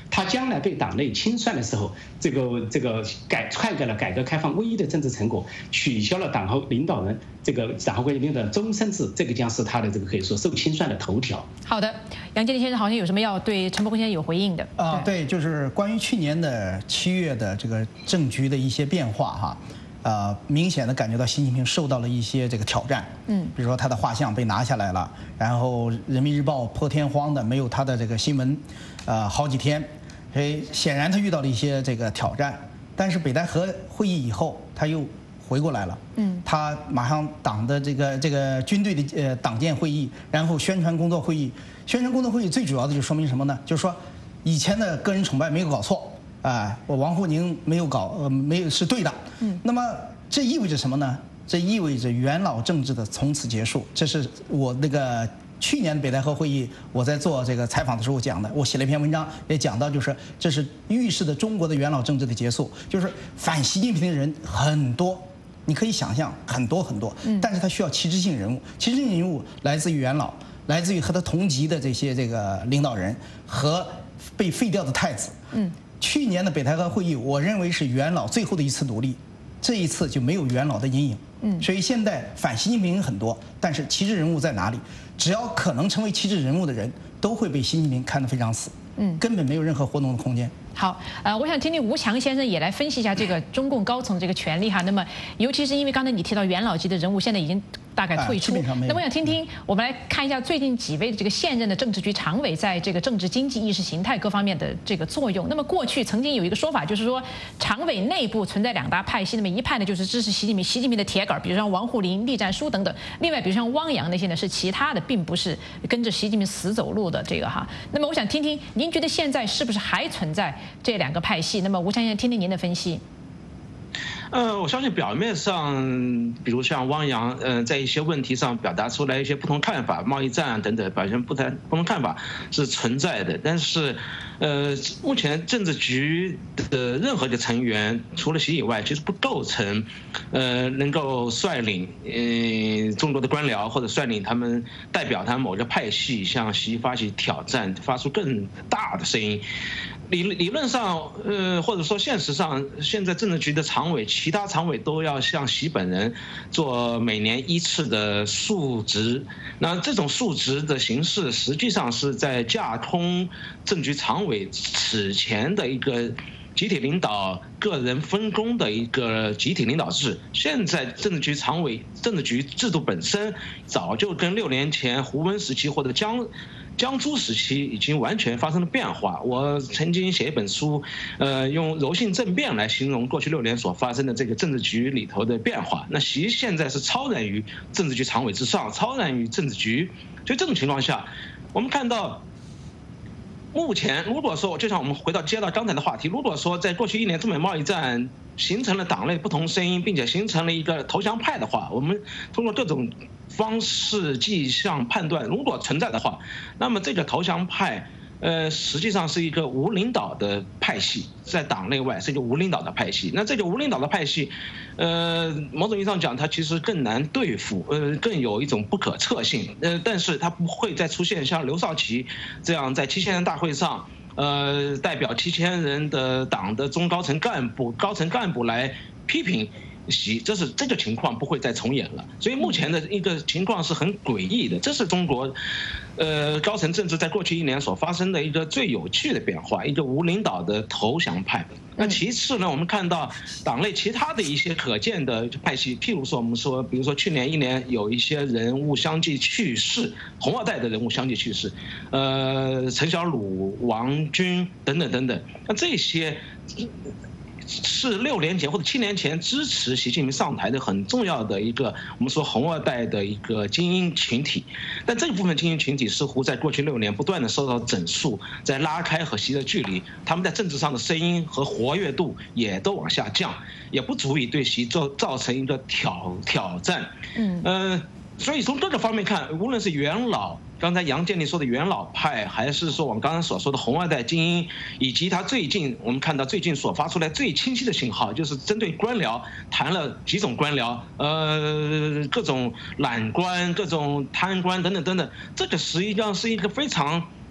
他将来被党内清算的时候，这个篡改了改革开放唯一的政治成果，取消了党后领导人这个党后会议领导人终身制，这个将是他的这个可以说受清算的头条。 好的，杨建立先生好像有什么要对陈伯公先生有回应的啊？对，就是关于去年的7月的这个政局的一些变化哈。明显的感觉到习近平受到了一些这个挑战，比如说他的画像被拿下来了，然后人民日报破天荒的没有他的这个新闻，好几天，所以显然他遇到了一些这个挑战。但是北戴河会议以后，他又回过来了，他马上党的这个军队的党建会议，然后宣传工作会议，宣传工作会议最主要的就说明什么呢？就是说以前的个人崇拜没有搞错。我王沪宁没有没有是对的。那么这意味着什么呢？这意味着元老政治的从此结束。这是我那个去年北戴河会议我在做这个采访的时候讲的，我写了一篇文章也讲到，就是这是预示着中国的元老政治的结束。就是反习近平的人很多，你可以想象很多，但是他需要旗帜性人物，旗帜性人物来自于元老，来自于和他同级的这些领导人和被废掉的太子。去年的北戴河会议，我认为是元老最后的一次努力，这一次就没有元老的阴影。所以现在反习近平人很多，但是旗帜人物在哪里？只要可能成为旗帜人物的人，都会被习近平看得非常死，根本没有任何活动的空间。 好，我想听听吴强先生也来分析一下这个中共高层这个权力哈。那么，尤其是因为刚才你提到元老级的人物现在已经大概退出，那我想听听，我们来看一下最近几位的这个现任的政治局常委在这个政治经济意识形态各方面的这个作用。那么过去曾经有一个说法，就是说常委内部存在2大派系，那么一派呢就是支持习近平的铁杆，比如像王沪宁、栗战书等等；另外比如像汪洋那些呢是其他的，并不是跟着习近平死走路的这个哈。那么我想听听，您觉得现在是不是还存在这2个派系？那么吴强先生，听听您的分析。 我相信表面上，比如像汪洋，在一些问题上表达出来一些不同看法，贸易战等等表现不同看法是存在的。但是，目前政治局的任何一个成员，除了习以外，其实不构成，能够率领中国的官僚或者率领他们代表他们某个派系向习发起挑战，发出更大的声音。理论上，或者说现实上，现在政治局的常委，其他常委都要向习本人做每年1次的述职。那这种述职的形式，实际上是在架空政局常委此前的一个集体领导、个人分工的一个集体领导制。现在政治局常委、政治局制度本身早就跟6年前胡温时期或者江朱时期已经完全发生了变化。我曾经写一本书，用柔性政变来形容过去6年所发生的这个政治局里头的变化。那习现在是超然于政治局常委之上，超然于政治局。所以这种情况下，我们看到，目前如果说，就像我们接到刚才的话题，如果说在过去1年中美贸易战形成了党内不同声音，并且形成了一个投降派的话，我们通过各种方式迹象判断，如果存在的话，那么这个投降派实际上是一个无领导的派系，在党内外是一个无领导的派系。那这个无领导的派系，某种意义上讲，它其实更难对付，更有一种不可测性。但是它不会再出现像刘少奇这样在7000人大会上，代表7000人的党的中高层干部来批评习，这个情况不会再重演了。所以目前的一个情况是很诡异的，这是中国高层政治在过去1年所发生的一个最有趣的变化，一个无领导的投降派。那其次呢，我们看到党内其他的一些可见的派系，譬如说我们说，比如说去年1年有一些人物相继去世，红二代的人物相继去世，陈小鲁、王军等等等等，那这些是6年前或者7年前支持习近平上台的很重要的一个我们说红二代的一个精英群体，但这部分精英群体似乎在过去6年不断的受到整肃，在拉开和习的距离，他们在政治上的声音和活跃度也都往下降，也不足以对习造成一个挑战。所以从各个方面看，无论是元老，刚才杨建立说的元老派，还是说我们刚刚所说的红二代精英，以及他我们看到最近所发出来最清晰的信号，就是针对官僚谈了几种官僚，各种揽官、各种贪官等等等等，这个实际上是一个非常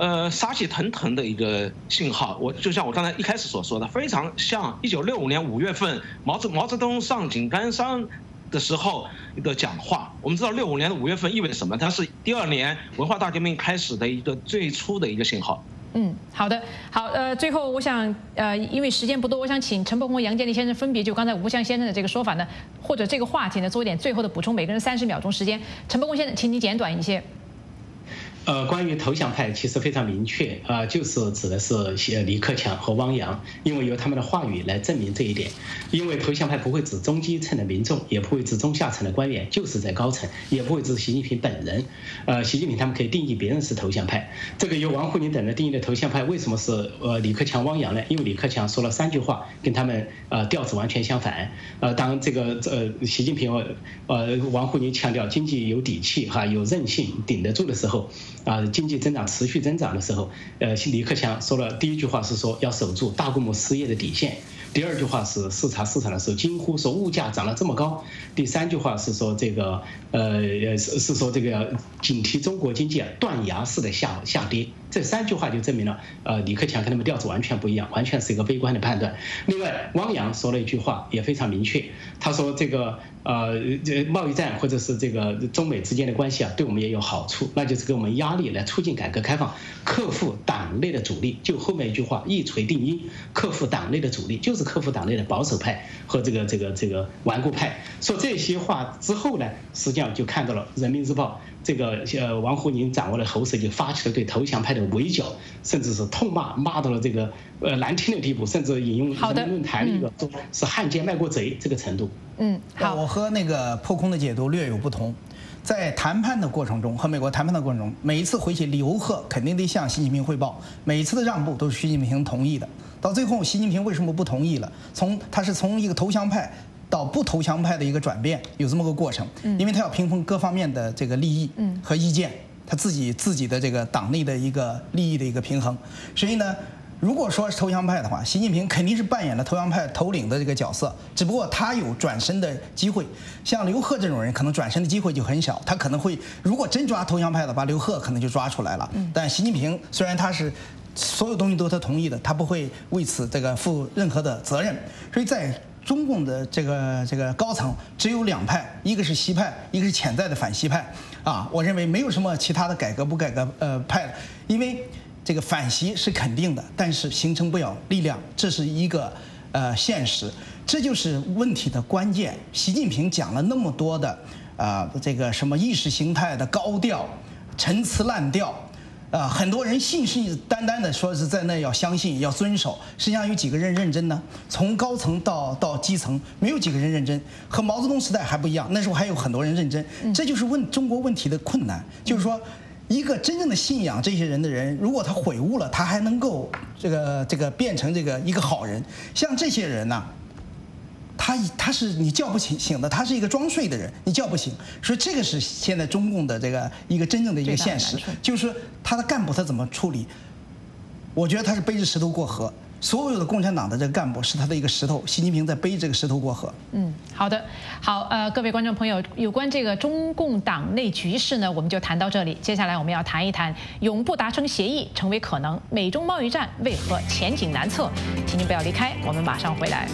杀气腾腾的一个信号。就像我刚才一开始所说的，非常像1965年5月份毛泽东上井冈山的时候一个讲话。我们知道65年的5月份意味着什么？它是第2年文化大革命开始的一个最初的一个信号。 好的，好，最后我想，因为时间不多，我想请陈伯宏、杨建立先生分别就刚才吴翔先生的这个说法呢，或者这个话题呢，做一点最后的补充，每个人30秒钟时间。陈伯宏先生，请你简短一些。 关于投降派其实非常明确就是指的是李克强和汪洋，因为由他们的话语来证明这一点。因为投降派不会指中基层的民众，也不会指中下层的官员，就是在高层，也不会指习近平本人。习近平他们可以定义别人是投降派，这个由王沪宁等人定义的投降派为什么是李克强、汪洋呢？因为李克强说了3句话，跟他们调子完全相反。当这个习近平王沪宁强调经济有底气有韧性顶得住的时候。经济增长持续增长的时候，李克强说了第1句话是说要守住大规模失业的底线，第2句话是视察市场的时候惊呼说物价涨了这么高，第3句话是说这个是说这个警惕中国经济断崖式的下跌。这3句话就证明了李克强跟他们调子完全不一样，完全是一个悲观的判断。另外，汪洋说了一句话也非常明确，他说这个贸易战或者是这个中美之间的关系对我们也有好处，那就是给我们压力来促进改革开放，克服党内的阻力。就后面一句话一锤定音，克服党内的阻力就是克服党内的保守派和这个顽固派。说这些话之后呢，实际上就看到了人民日报这个王沪宁掌握了喉舌，就发起了对投降派的围剿，甚至是痛骂到了这个难听的地步，甚至引用人民论坛的一个说是汉奸卖国贼这个程度。 好，我和那个破空的解读略有不同。在谈判的过程中，和美国谈判的过程中，每一次回去，刘鹤肯定得向习近平汇报，每一次的让步都是习近平同意的。到最后，习近平为什么不同意了？他是从一个投降派到不投降派的一个转变，有这么个过程。因为他要平衡各方面的这个利益和意见，他自己的这个党内的一个利益的一个平衡。所以呢，如果说是投降派的话，习近平肯定是扮演了投降派头领的这个角色，只不过他有转身的机会。像刘鹤这种人，可能转身的机会就很小，他可能会如果真抓投降派的话，刘鹤可能就抓出来了。但习近平虽然他是所有东西都是他同意的，他不会为此负任何的责任。所以在中共的这个高层只有2派，一个是习派，一个是潜在的反习派。我认为没有什么其他的改革不改革派，因为这个反习是肯定的，但是形成不了力量，这是一个现实，这就是问题的关键。习近平讲了那么多的这个什么意识形态的高调、陈词滥调。很多人信誓旦旦的说是在那要相信要遵守，实际上有几个人认真呢？从高层到基层，没有几个人认真。和毛泽东时代还不一样，那时候还有很多人认真。这就是中国问题的困难，就是说，一个真正的信仰这些人的人，如果他悔悟了，他还能够这个变成一个好人。像这些人呢，他是你叫不醒的，他是一个装睡的人，你叫不醒。所以这个是现在中共的一个真正的一个现实，就是他的干部他怎么处理？我觉得他是背着石头过河。所有的共产党的这个干部是他的一个石头，习近平在背这个石头过河。 好的，好，各位观众朋友，有关这个中共党内局势呢，我们就谈到这里。接下来我们要谈一谈永不达成协议成为可能，美中贸易战为何前景难测？请您不要离开，我们马上回来。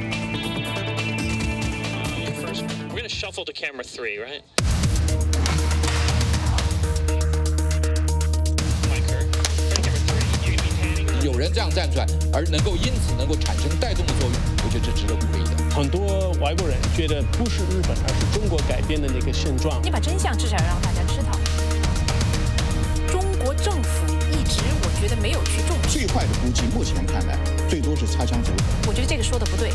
We're gonna shuffle to camera 3, right? Michael, camera 3, you're gonna be panning. 有人这样站出来，而因此能够产生带动的作用，我觉得这值得鼓励的。 很多外国人觉得不是日本，而是中国改变的那个现状。 你把真相至少要让大家知道。中国政府一直我觉得没有去重视。 最坏的估计，目前看来最多是擦枪走火。 我觉得这个说的不对。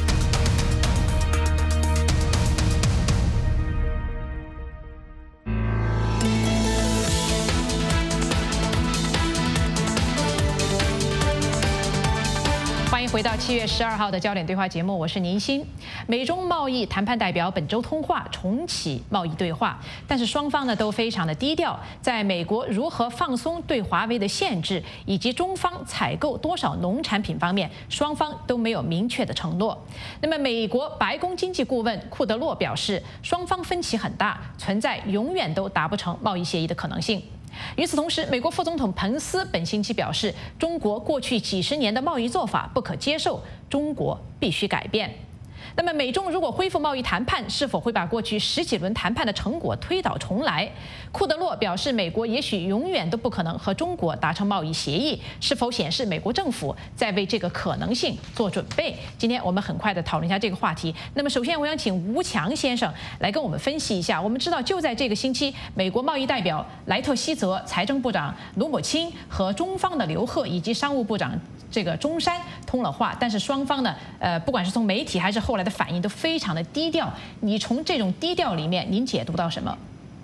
欢迎回到7月12号的焦点对话节目，我是宁欣。美中贸易谈判代表本周通话重启贸易对话，但是双方呢都非常的低调。在美国如何放松对华为的限制，以及中方采购多少农产品方面，双方都没有明确的承诺。那么，美国白宫经济顾问库德洛表示，双方分歧很大，存在永远都达不成贸易协议的可能性。 与此同时，美国副总统彭斯本星期表示，中国过去几十年的贸易做法不可接受，中国必须改变。那么，美中如果恢复贸易谈判，是否会把过去10几轮谈判的成果推倒重来？库德洛表示，美国也许永远都不可能和中国达成贸易协议，是否显示美国政府在为这个可能性做准备？今天我们很快的讨论一下这个话题。那么，首先我想请吴强先生来跟我们分析一下。我们知道，就在这个星期，美国贸易代表莱特希泽、财政部长卢姆钦和中方的刘鹤以及商务部长这个中山通了话，但是双方呢，不管是从媒体还是后来的反应都非常的低调。你从这种低调里面，您解读到什么？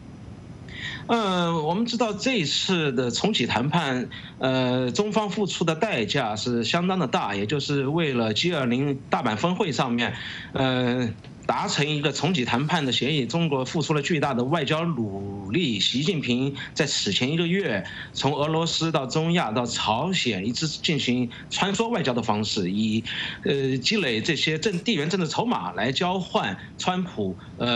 我们知道这一次的重启谈判，中方付出的代价是相当的大，也就是为了 G20 大阪峰会上面，达成一个重启谈判的协议，中国付出了巨大的外交努力。习近平在此前1个月，从俄罗斯到中亚到朝鲜，一直进行穿梭外交的方式，以积累这些地缘政治筹码来交换川普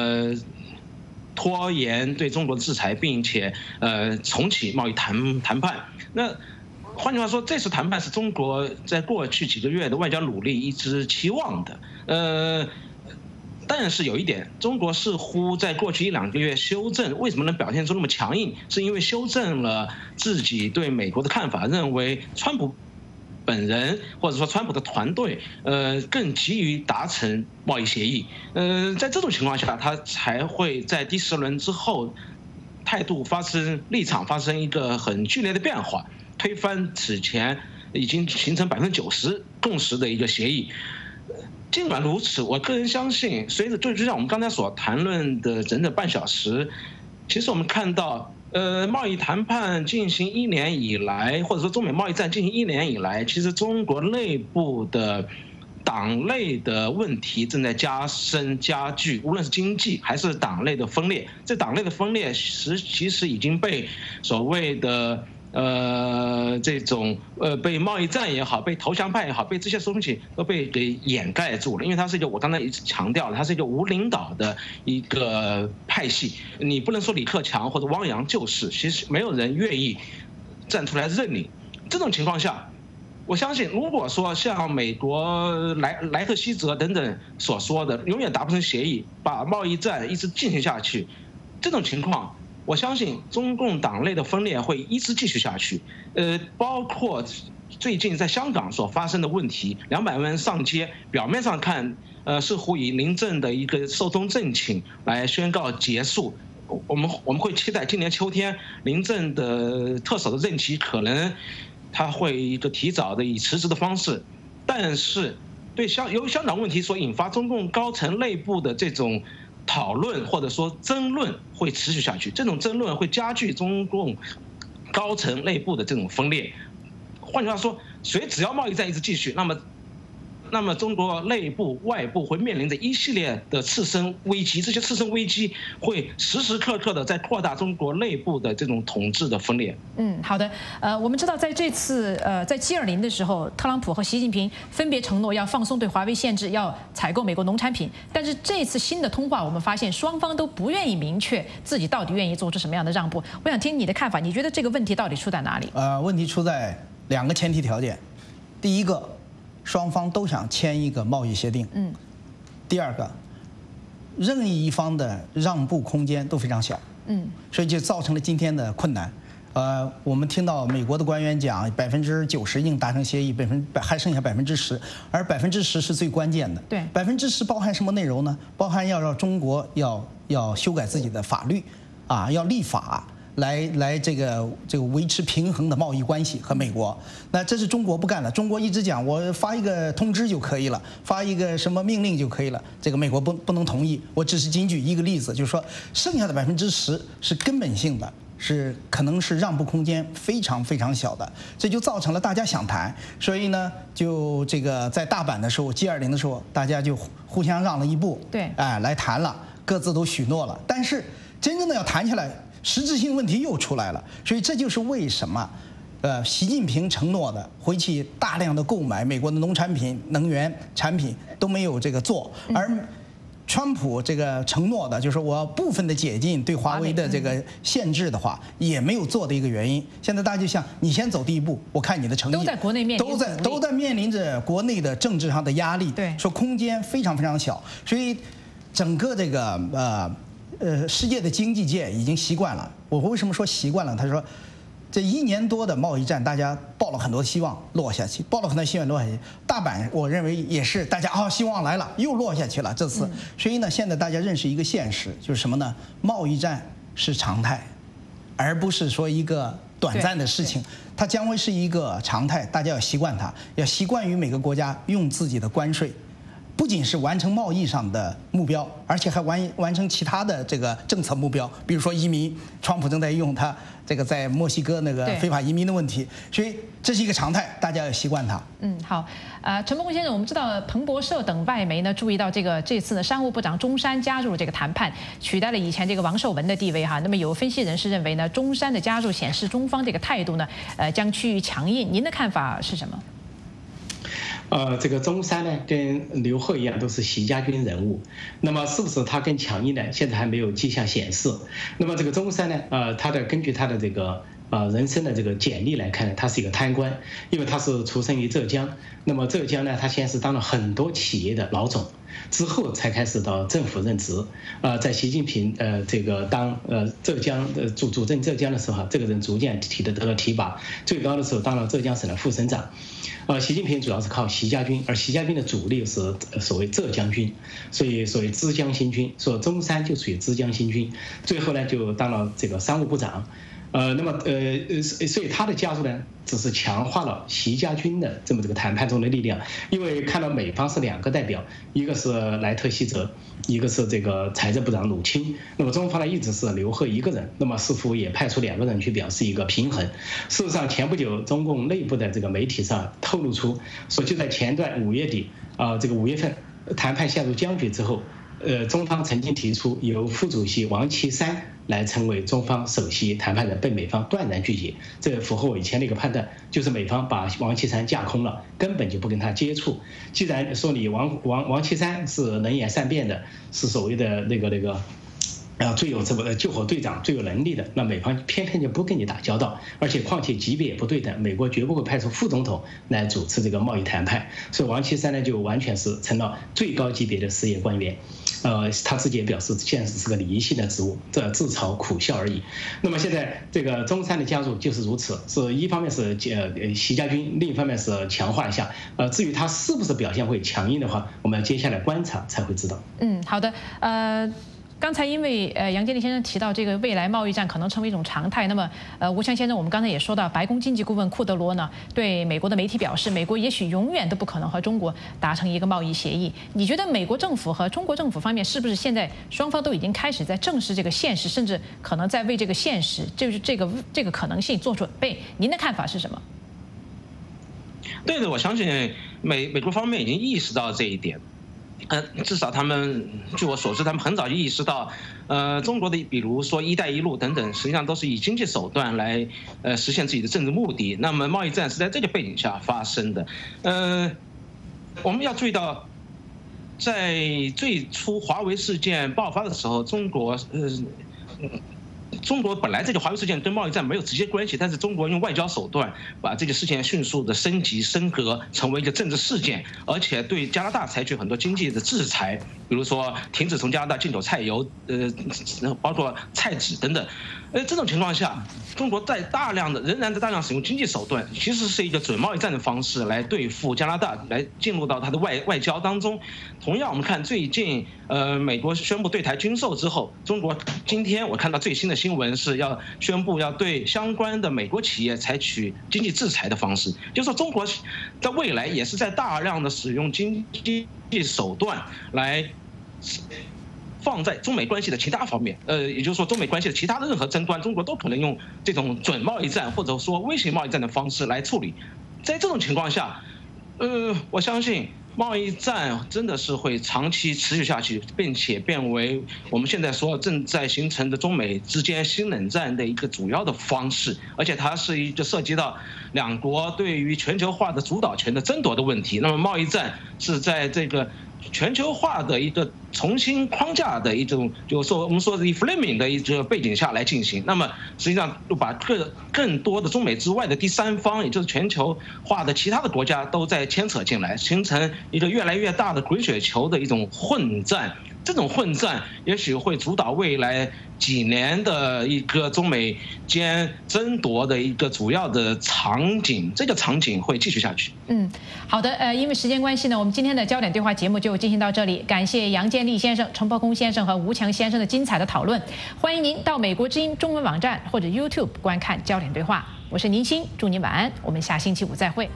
拖延对中国的制裁，并且重启贸易谈判。那换句话说，这次谈判是中国在过去几个月的外交努力一直期望的。但是有一点，中国似乎在过去1、2个月修正，为什么能表现出那么强硬？是因为修正了自己对美国的看法，认为川普本人或者说川普的团队，更急于达成贸易协议。在这种情况下，他才会在第10轮之后，立场发生一个很剧烈的变化，推翻此前已经形成90%共识的一个协议。尽管如此，我个人相信，就像我们刚才所谈论的整整半小时，其实我们看到，贸易谈判进行1年以来，或者说中美贸易战进行1年以来，其实中国内部的党内的问题正在加深加剧，无论是经济还是党内的分裂。这党内的分裂其实已经被所谓的这种被贸易战也好，被投降派也好，被这些东西都被给掩盖住了，因为它是一个我刚才一直强调了，它是一个无领导的一个派系，你不能说李克强或者汪洋就是，其实没有人愿意站出来认领。这种情况下，我相信，如果说像美国莱特希泽等等所说的，永远达不成协议，把贸易战一直进行下去，这种情况，我相信中共党内的分裂会一直继续下去。包括最近在香港所发生的问题，200万人上街，表面上看，似乎以临阵的一个寿终正寝来宣告结束。我们会期待今年秋天临阵的特首的任期可能他会一个提早的以辞职的方式，但是由于香港问题所引发中共高层内部的这种讨论或者说争论会持续下去，这种争论会加剧中共高层内部的这种分裂。换句话说，只要贸易战一直继续，那么中国内部外部会面临着一系列的次生危机，这些次生危机会时时刻刻的在扩大中国内部的这种统治的分裂。 好的，我们知道在这次在G20的时候，特朗普和习近平分别承诺要放松对华为限制，要采购美国农产品。但是这次新的通话，我们发现双方都不愿意明确自己到底愿意做出什么样的让步。我想听你的看法，你觉得这个问题到底出在哪里？ 问题出在2个前提条件，第一个，双方都想签一个贸易协定。第二个，任意一方的让步空间都非常小。所以就造成了今天的困难。我们听到美国的官员讲90%已经达成协议，还剩下10%，而10%是最关键的。 对 ，10%包含什么内容呢？包含要让中国要修改自己的法律，要立法。来这个维持平衡的贸易关系和美国，那这是中国不干了。中国一直讲我发一个通知就可以了，发一个什么命令就可以了，这个美国不能同意。我只是仅举一个例子，就是说剩下的10%是根本性的，可能是让步空间非常非常小的，这就造成了大家想谈，所以呢，就这个在大阪的时候 G20的时候，大家就互相让了一步， 对， 来谈了，各自都许诺了，但是真正的要谈起来，实质性问题又出来了，所以这就是为什么，习近平承诺的回去大量的购买美国的农产品、能源产品都没有这个做，而川普这个承诺的，就是我部分的解禁对华为的这个限制的话，也没有做的一个原因。现在大家就想，你先走第一步，我看你的诚意。 都在国内面临都在面临着国内的政治上的压力， 对， 说空间非常非常小，所以整个这个世界的经济界已经习惯了。我为什么说习惯了？他说，这1年多的贸易战，大家抱了很多希望落下去，抱了很多希望落下去。大阪我认为也是，大家希望来了，又落下去了这次。所以呢，现在大家认识一个现实，就是什么呢？贸易战是常态，而不是说一个短暂的事情，它将会是一个常态，大家要习惯它，要习惯于每个国家用自己的关税。不仅是完成贸易上的目标，而且还完成其他的这个政策目标，比如说移民，川普正在用他这个在墨西哥那个非法移民的问题，所以这是一个常态，大家要习惯它。 好，陈伯公先生，我们知道彭博社等外媒呢注意到这次的商务部长钟山加入这个谈判，取代了以前这个王受文的地位哈。那么有分析人士认为呢，钟山的加入显示中方这个态度呢，将趋于强硬。您的看法是什么？ 这个钟山呢，跟刘鹤一样，都是习家军人物。那么是不是他更强硬呢？现在还没有迹象显示。那么这个钟山呢，根据他的这个人生的这个简历来看呢，他是一个贪官，因为他是出生于浙江。那么浙江呢，他先是当了很多企业的老总，之后才开始到政府任职。在习近平这个当浙江主政浙江的时候，这个人逐渐得到了提拔，最高的时候当了浙江省的副省长。习近平主要是靠习家军，而习家军的主力是所谓浙江军，所谓枝江新军，说钟山就属于枝江新军。最后呢，就当了这个商务部长。所以他的加入呢，只是强化了习家军的这个谈判中的力量。因为看到美方是2个代表，一个是莱特希泽，一个是这个财政部长鲁钦。那么中方呢一直是刘鹤一个人，那么似乎也派出2个人去表示一个平衡。事实上，前不久中共内部的这个媒体上透露出，说就在前段5月底这个5月份谈判陷入僵局之后。中方曾经提出由副主席王岐山来成为中方首席谈判人，被美方断然拒绝。这符合我以前的一个判断，就是美方把王岐山架空了，根本就不跟他接触。既然说你王岐山是能言善辩的，是所谓的那个最有救火队长最有能力的，那美方偏偏就不跟你打交道，而且况且级别也不对等，美国绝不会派出副总统来主持这个贸易谈判，所以王岐山呢就完全是成了最高级别的事业官员。他自己也表示，现在是个礼仪性的职务，这自嘲苦笑而已。那么现在这个钟山的加入就是如此，是一方面是习家军，另一方面是强化一下。至于他是不是表现会强硬的话，我们接下来观察才会知道。 好的，刚才因为杨洁篪先生提到这个未来贸易战可能成为一种常态，那么吴强先生，我们刚才也说到，白宫经济顾问库德罗呢对美国的媒体表示，美国也许永远都不可能和中国达成一个贸易协议。你觉得美国政府和中国政府方面是不是现在双方都已经开始在正视这个现实，甚至可能在为这个现实，就是这个可能性做准备？您的看法是什么？ 对的，我相信美国方面已经意识到这一点。至少他们，据我所知，他们很早就意识到，中国的比如说“一带一路”等等，实际上都是以经济手段来实现自己的政治目的。那么贸易战是在这个背景下发生的。我们要注意到，在最初华为事件爆发的时候，中国本来这个华为事件跟贸易战没有直接关系，但是中国用外交手段把这个事件迅速的升级升格，成为一个政治事件，而且对加拿大采取很多经济的制裁，比如说停止从加拿大进口菜油，包括菜纸等等。这种情况下，中国仍然在大量使用经济手段，其实是一个准贸易战的方式来对付加拿大，来进入到它的外交当中。同样，我们看最近美国宣布对台军售之后，中国今天我看到最新的新闻是要宣布要对相关的美国企业采取经济制裁的方式，就是说中国在未来也是在大量的使用经济手段来放在中美关系的其他方面，也就是说中美关系的其他的任何争端，中国都可能用这种准贸易战或者说威胁贸易战的方式来处理。在这种情况下，我相信贸易战真的是会长期持续下去，并且变为我们现在说正在形成的中美之间新冷战的一个主要的方式，而且它是一个涉及到两国对于全球化的主导权的争夺的问题。那么贸易战是在这个全球化的一个重新框架的一种，就是说我们说的 reframing 的一个背景下来进行。那么实际上就把更多的中美之外的第三方，也就是全球化的其他的国家都在牵扯进来，形成一个越来越大的滚雪球的一种混战。这种混战也许会主导未来几年的一个中美间争夺的一个主要的场景，这个场景会继续下去。 好的，因为时间关系呢，我们今天的焦点对话节目就进行到这里。感谢杨建立先生、陈伯公先生和吴强先生的精彩的讨论。欢迎您到美国之音中文网站或者 YouTube 观看焦点对话。我是宁鑫，祝您晚安，我们下星期五再会。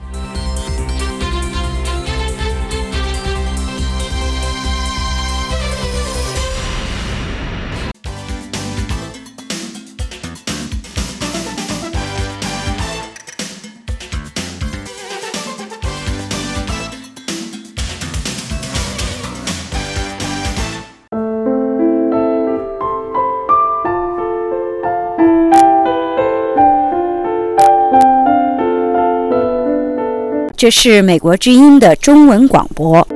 这是美国之音的中文广播。